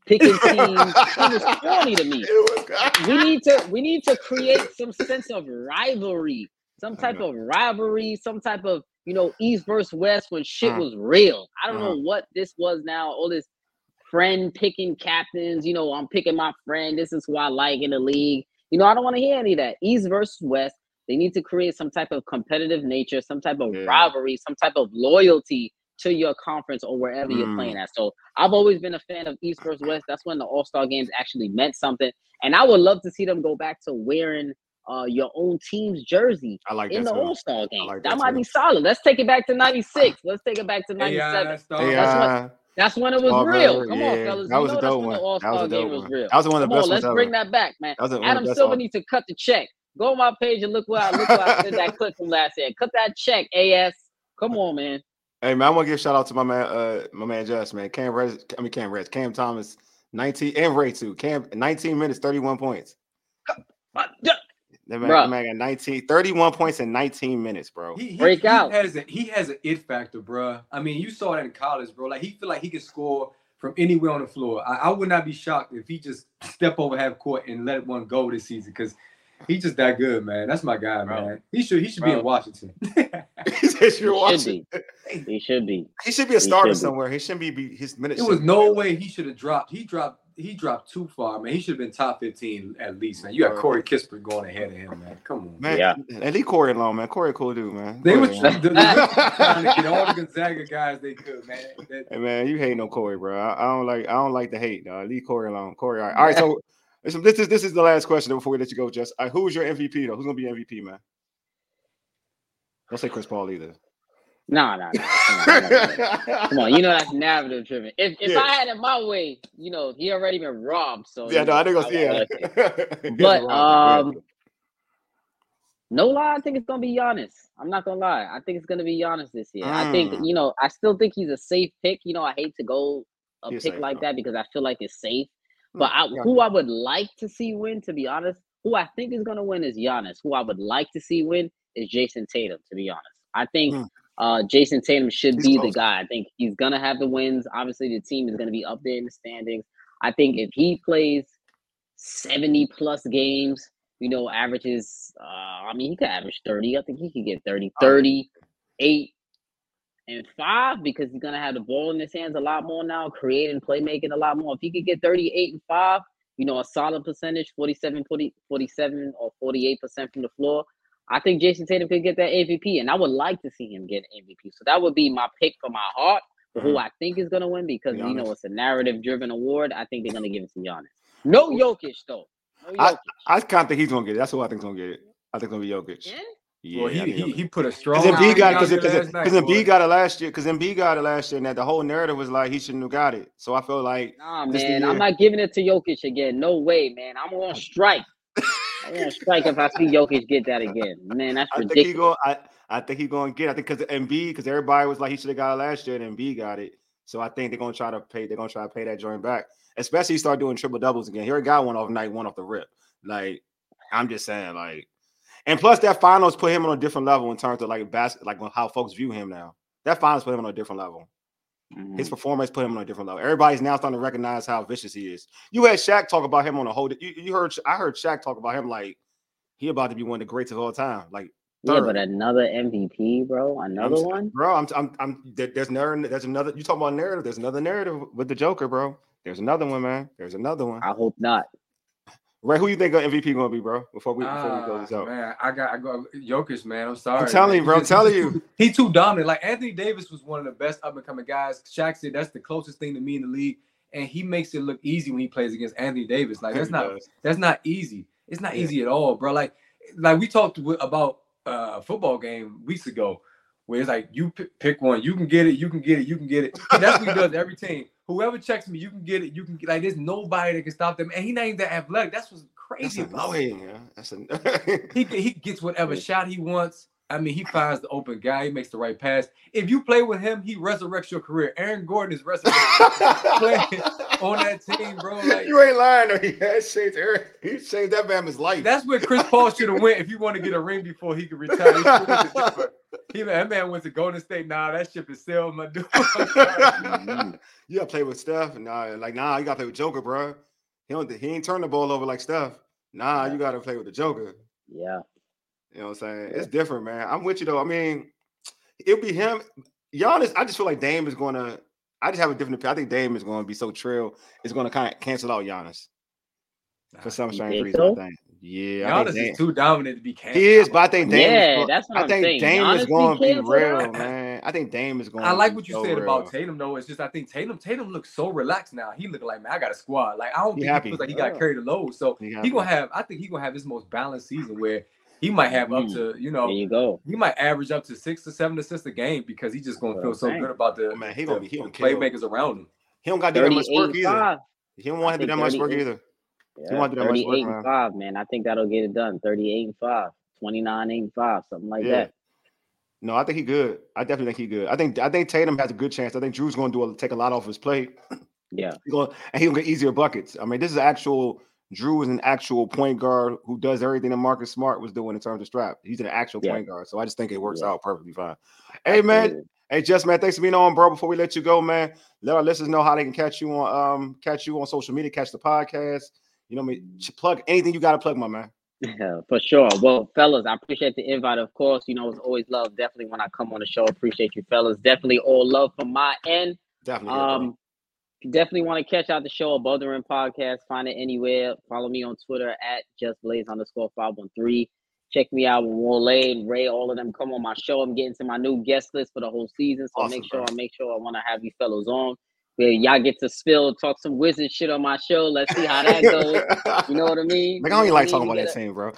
picking teams. It was corny to me. We need to we need to create some sense of rivalry, some type of rivalry, some type of, you know, East versus West when shit uh, was real. I don't uh, know what this was now. All this friend picking captains. You know, I'm picking my friend. This is who I like in the league. You know, I don't want to hear any of that. East versus West. They need to create some type of competitive nature, some type of yeah. rivalry, some type of loyalty to your conference or wherever Mm. you're playing at. So I've always been a fan of East versus West. That's when the All-Star games actually meant something. And I would love to see them go back to wearing uh, your own team's jersey I like in that the too. All-Star game. like that that might too. be solid. Let's take it back to ninety-six. Let's take it back to ninety-seven. A I Star- Hey, That's uh, when that's when it was Paul real. Bearer, Come yeah, on, fellas. that You was a know that's dope when the one. That was All-Star a dope game was one. real. That was one of Come the on, best let's ones bring ever. that back, man. That was one of Adam the best. Silver all- needs to cut the check. Go on my page and look what I look what I said that clip from last year. Cut that check, A S. Come on, man. Hey man, I want to give a shout out to my man, uh, my man Jess, man. Cam Rez, I mean Cam Rez, Cam Thomas, nineteen and Ray too. Cam, nineteen minutes, thirty-one points. Uh, That man, Bruh. that man got nineteen, thirty-one points in nineteen minutes, bro. He, he, Break he out. has a he has an it factor, bro. I mean, you saw that in college, bro. Like he feel like he can score from anywhere on the floor. I, I would not be shocked if he just step over half court and let one go this season because he's just that good, man. That's my guy, Bro. man. He should he should be Bro. in Washington. He said He you're should watching. be. He should be. He should be a starter should be. somewhere. He shouldn't be, be his minutes. There was shouldn't no be- way he should have dropped. He dropped. He dropped too far, man. He should have been top fifteen at least, man. You got Corey Kispert going ahead of him, man. Come on, Man, Yeah. and leave Corey alone, man. Corey a cool dude, man. They were Corey, trying, man. the, the Wizards were trying to get all the Gonzaga guys they could, man. That- Hey man, you hate no Corey, bro. I, I don't like I don't like the hate, dog. Leave Corey alone. Corey, all right. All right, so listen, this is this is the last question before we let you go, Jess. All right, who's your M V P though? Who's gonna be M V P, man? Don't say Chris Paul either. No, no, no. Come on, come on. Come on, you know that's narrative driven. If if Yeah. I had it my way, you know, he already been robbed. So Yeah, you no, know, I think I- it's I yeah. like it. He has But a wrong thing. um, no lie, I think it's gonna be Giannis. I'm not gonna lie. I think it's gonna be Giannis this year. I think Mm. you know, I still think he's a safe pick. You know, I hate to go a He's pick safe, like though. that because I feel like it's safe. But I, Yeah. who I would like to see win, to be honest, who I think is gonna win is Giannis. Who I would like to see win is Jason Tatum. To be honest, I think. Mm. Uh, Jason Tatum should He's be close. the guy. I think he's gonna have the wins. Obviously, the team is gonna be up there in the standings. I think if he plays seventy plus games, you know, averages, uh, I mean, he could average thirty. I think he could get thirty, Oh. thirty-eight, and five because he's gonna have the ball in his hands a lot more now, creating, playmaking a lot more. If he could get thirty-eight and five, you know, a solid percentage, forty-seven, forty, forty-seven or forty-eight percent from the floor, I think Jason Tatum could get that M V P, and I would like to see him get an M V P. So that would be my pick for my heart for who Mhm. I think is gonna win because you know Giannis. it's a narrative-driven award. I think they're gonna give it to Giannis. No Jokic though. No I- Jokic. I kind of think he's gonna get it. That's who I think's gonna get it. I think it's gonna be Jokic. Yeah? Yeah, well, I he, think he Jokic. he put a strong. Because Embiid got because out there because last night, because boy. Embiid got it last year. Because Embiid got it last year, and that the whole narrative was like he shouldn't have got it. So I feel like Nah, this the man, year. I'm not giving it to Jokic again. No way, man. I'm gonna strike. I'm gonna strike if I see Jokic get that again. Man, that's I think he ridiculous. going. I I think he going to get. It. I think because Embiid, because everybody was like he should have got it last year, and Embiid got it. So I think they're gonna try to pay. They're gonna try to pay that joint back. Especially he start doing triple doubles again. He already got one off night one off the rip. Like I'm just saying, like, and plus that finals put him on a different level in terms of like basket, like how folks view him now. That finals put him on a different level. Mhm. His performance put him on a different level. Everybody's now starting to recognize how vicious he is. You had Shaq talk about him on a whole. You, you heard I heard Shaq talk about him like he about to be one of the greats of all time. Like Yeah, third. but another M V P, bro. Another I'm- one. bro. I'm, I'm, I'm. there- There's narrative. There's another. You talking about narrative? There's another narrative with the Joker, bro. There's another one, man. There's another one. I hope not. Ray, who you think M V P gonna be, bro? Before we before we go this Ah, out, man, I got I go Jokic, man. I'm sorry. I'm telling man. you, bro. I'm He just- telling he you. too- He too dominant. Like Anthony Davis was one of the best up and coming guys. Shaq said that's the closest thing to me in the league, and he makes it look easy when he plays against Anthony Davis. Like that's He not does. that's not easy. It's not Yeah. easy at all, bro. Like like we talked wi- about uh, a football game weeks ago, where it's like you p- pick one, you can get it, you can get it, you can get it. That's what he does every team. Whoever checks me, you can get it, you can get. Like there's nobody that can stop them, and he not even that athletic. That's what's That's crazy about him. annoying. Yeah. That's an- He he gets whatever shot he wants. I mean, he finds the open guy. He makes the right pass. If you play with him, he resurrects your career. Aaron Gordon is resurrecting playing on that team, bro. Like, you ain't lying. Though. He has changed. He changed that man's life. That's where Chris Paul should have went if you want to get a ring before he could retire. He, he that man went to Golden State. Nah, that ship is sailed, my dude. You gotta play with Steph. Nah, like nah, you gotta play with Joker, bro. He don't. He ain't turn the ball over like Steph. Nah, yeah. You gotta play with the Joker. Yeah. You know what I'm saying? Yeah. It's different, man. I'm with you though. I mean, it'll be him. Giannis, I just feel like Dame is gonna. I just have a different opinion. I think Dame is going to be so trill. It's going to kind of cancel out Giannis for some strange reason. So? I think. Yeah, Giannis I think is too dominant to be canceled. He is, but I think Dame. Yeah, is, that's what I I'm think saying. Dame Giannis is going to be real, out. man. I think Dame is going. I like to what you so said real. about Tatum, though. It's just I think Tatum, Tatum looks so relaxed now. He look like man, I got a squad. Like I don't he think happy. he feels like he got oh. carried the load. So he, he gonna have. I think he gonna have his most balanced season where. He might have up to, you know, there you go. He might average up to six to seven assists a game because he's just gonna feel so good about the, oh, man, he gonna be, he the playmakers around him. He don't got to do that much work either. He don't want to do that much work either. Yeah, he want to do that much work, thirty-eight and five, man. I think that'll get it done. thirty-eight and five, twenty-nine and five, something like yeah. that. No, I think he good. I definitely think he good. I think I think Tatum has a good chance. I think Drew's gonna do a, take a lot off his plate. Yeah, he gonna, and he'll get easier buckets. I mean, this is actual. Drew is an actual point guard who does everything that Marcus Smart was doing in terms of strap. He's an actual yeah. point guard. So I just think it works yeah. out perfectly fine. Hey, man. Absolutely. Hey, Just, man, thanks for being on, bro. Before we let you go, man, let our listeners know how they can catch you on um catch you on social media, catch the podcast. You know what I mean? Plug anything you got to plug, my man. Yeah, for sure. Well, fellas, I appreciate the invite, of course. You know, it's always love. Definitely when I come on the show, appreciate you, fellas. Definitely all love from my end. Definitely. Um, Definitely want to catch out the show, Above the Rim Podcast. Find it anywhere. Follow me on Twitter at justblaze underscore five one three. Check me out when Wale and Ray, all of them come on my show. I'm getting to my new guest list for the whole season, so awesome, make sure bro. I make sure I want to have you fellows on. Where y'all get to spill, talk some wizard shit on my show. Let's see how that goes. You know what I mean? Like, I don't even like talking about that team, bro.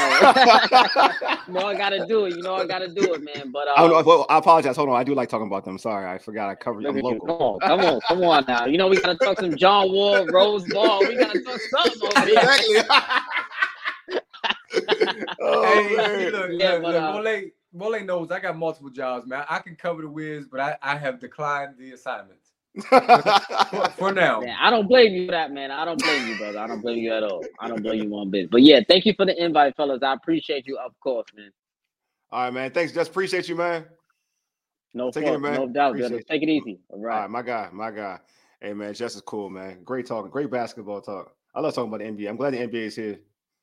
I know. No, I gotta do it. You know I gotta do it, man. But um, I, well, I apologize. Hold on, I do like talking about them. Sorry, I forgot. I covered. I'm local. Come on, come on, come on now. You know we gotta talk some John Wall, Rose Ball. We gotta talk something over here. Exactly. oh, hey, man. Look, yeah, look, but, look, uh, Wale, Wale knows I got multiple jobs, man. I can cover the Wiz, but I, I have declined the assignments. for, for now. Man, I don't blame you for that, man. I don't blame you, brother. I don't blame you at all. I don't blame you one bit. But yeah, thank you for the invite, fellas. I appreciate you, of course, man. All right, man. Thanks. Just appreciate you, man. No fault, no doubt, brother. Take it easy. All right. All right, my guy, my guy. Hey, man, Jess is cool, man. Great talking, great basketball talk. I love talking about the N B A. I'm glad the N B A is here.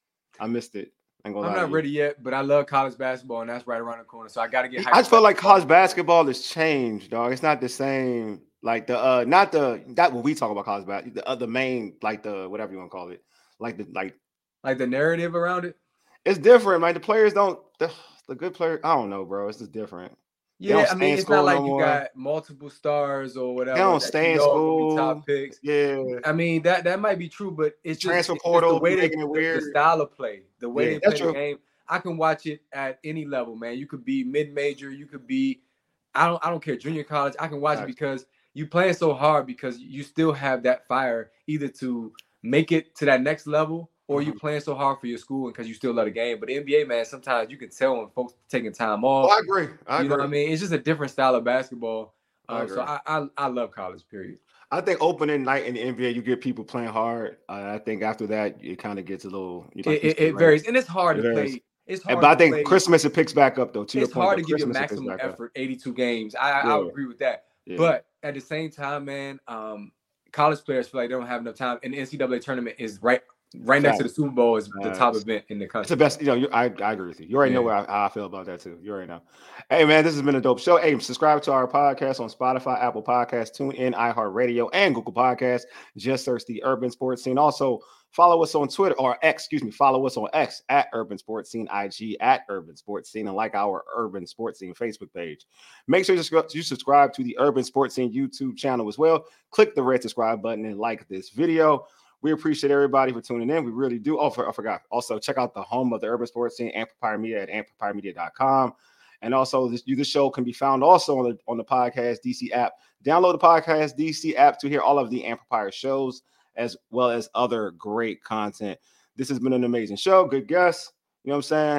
I missed it. I'm not ready yet, but I love college basketball, and that's right around the corner. So I got to get. I just feel like college basketball has changed, dog. It's not the same. Like the uh, not the that when we talk about college basketball, the uh, the main like the whatever you want to call it, like the like like the narrative around it. It's different. Like the players don't the, the good players. I don't know, bro. It's just different. Yeah, I mean, it's not like no you got multiple stars or whatever. They don't stay in school. Top picks. Yeah, I mean that that might be true, but it's just transfer portal. The way they, it weird. The style of play, the way yeah, they play true. the game. I can watch it at any level, man. You could be mid-major, you could be, I don't, I don't care, junior college. I can watch right. it because you playing so hard because you still have that fire either to make it to that next level or mm-hmm. you playing so hard for your school and because you still love the game. But the N B A, man, sometimes you can tell when folks taking time off. Oh, I agree. I you agree. know what I mean? It's just a different style of basketball. Um, I so I, I I love college, period. I think opening night in the N B A, you get people playing hard. Uh, I think after that, it kind of gets a little. You know, it it, it varies, and it's hard it to varies. play. It's hard but I think play. Christmas it picks back up though. To it's your point, hard to give Christmas your maximum effort, up. eighty-two games. I, yeah. I I agree with that. Yeah. But at the same time, man, um, college players feel like they don't have enough time, and the N C double A tournament is right right next to the Super Bowl is the top event in the country. It's the best. You know, you, I I agree with you. You already yeah. know where I, how I feel about that too. You already know. Hey man, this has been a dope show. Hey, subscribe to our podcast on Spotify, Apple Podcasts, TuneIn, iHeartRadio, and Google Podcasts. Just search the Urban Sports Scene. Also, follow us on Twitter or X, excuse me. Follow us on X at Urban Sports Scene, I G at Urban Sports Scene, and like our Urban Sports Scene Facebook page. Make sure you subscribe to the Urban Sports Scene YouTube channel as well. Click the red subscribe button and like this video. We appreciate everybody for tuning in. We really do. Oh, I forgot. Also, check out the home of the Urban Sports Scene, Amplifier Media at amplifier media dot com. And also, this, this show can be found also on the, on the Podcast D C app. Download the Podcast D C app to hear all of the Amplifier shows as well as other great content. This has been an amazing show. Good guests. You know what I'm saying?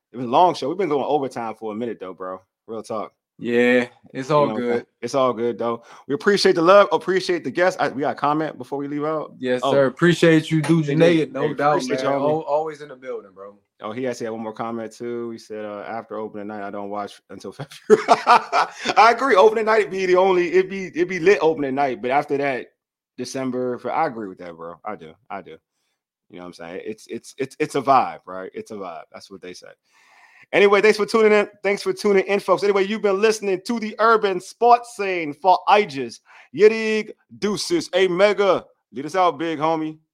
It was a long show. We've been going overtime for a minute though, bro. Real talk. Yeah, it's all you know, good. It's all good though. We appreciate the love, appreciate the guests. I, we got a comment before we leave out. Yes, oh. sir. Appreciate you, dude. Hey, No hey, doubt, man. y'all. Al- always in the building, bro. Oh, he actually had one more comment too. He said, uh, after opening night, I don't watch until February. I agree. Opening night be the only it be it be lit opening night, but after that, December. For I agree with that, bro. I do. I do. You know what I'm saying? It's it's it's it's a vibe, right? It's a vibe. That's what they say. Anyway, thanks for tuning in. Thanks for tuning in, folks. Anyway, you've been listening to the Urban Sports Scene for Aegis. Yidig Deuces. A mega. Lead us out, big homie.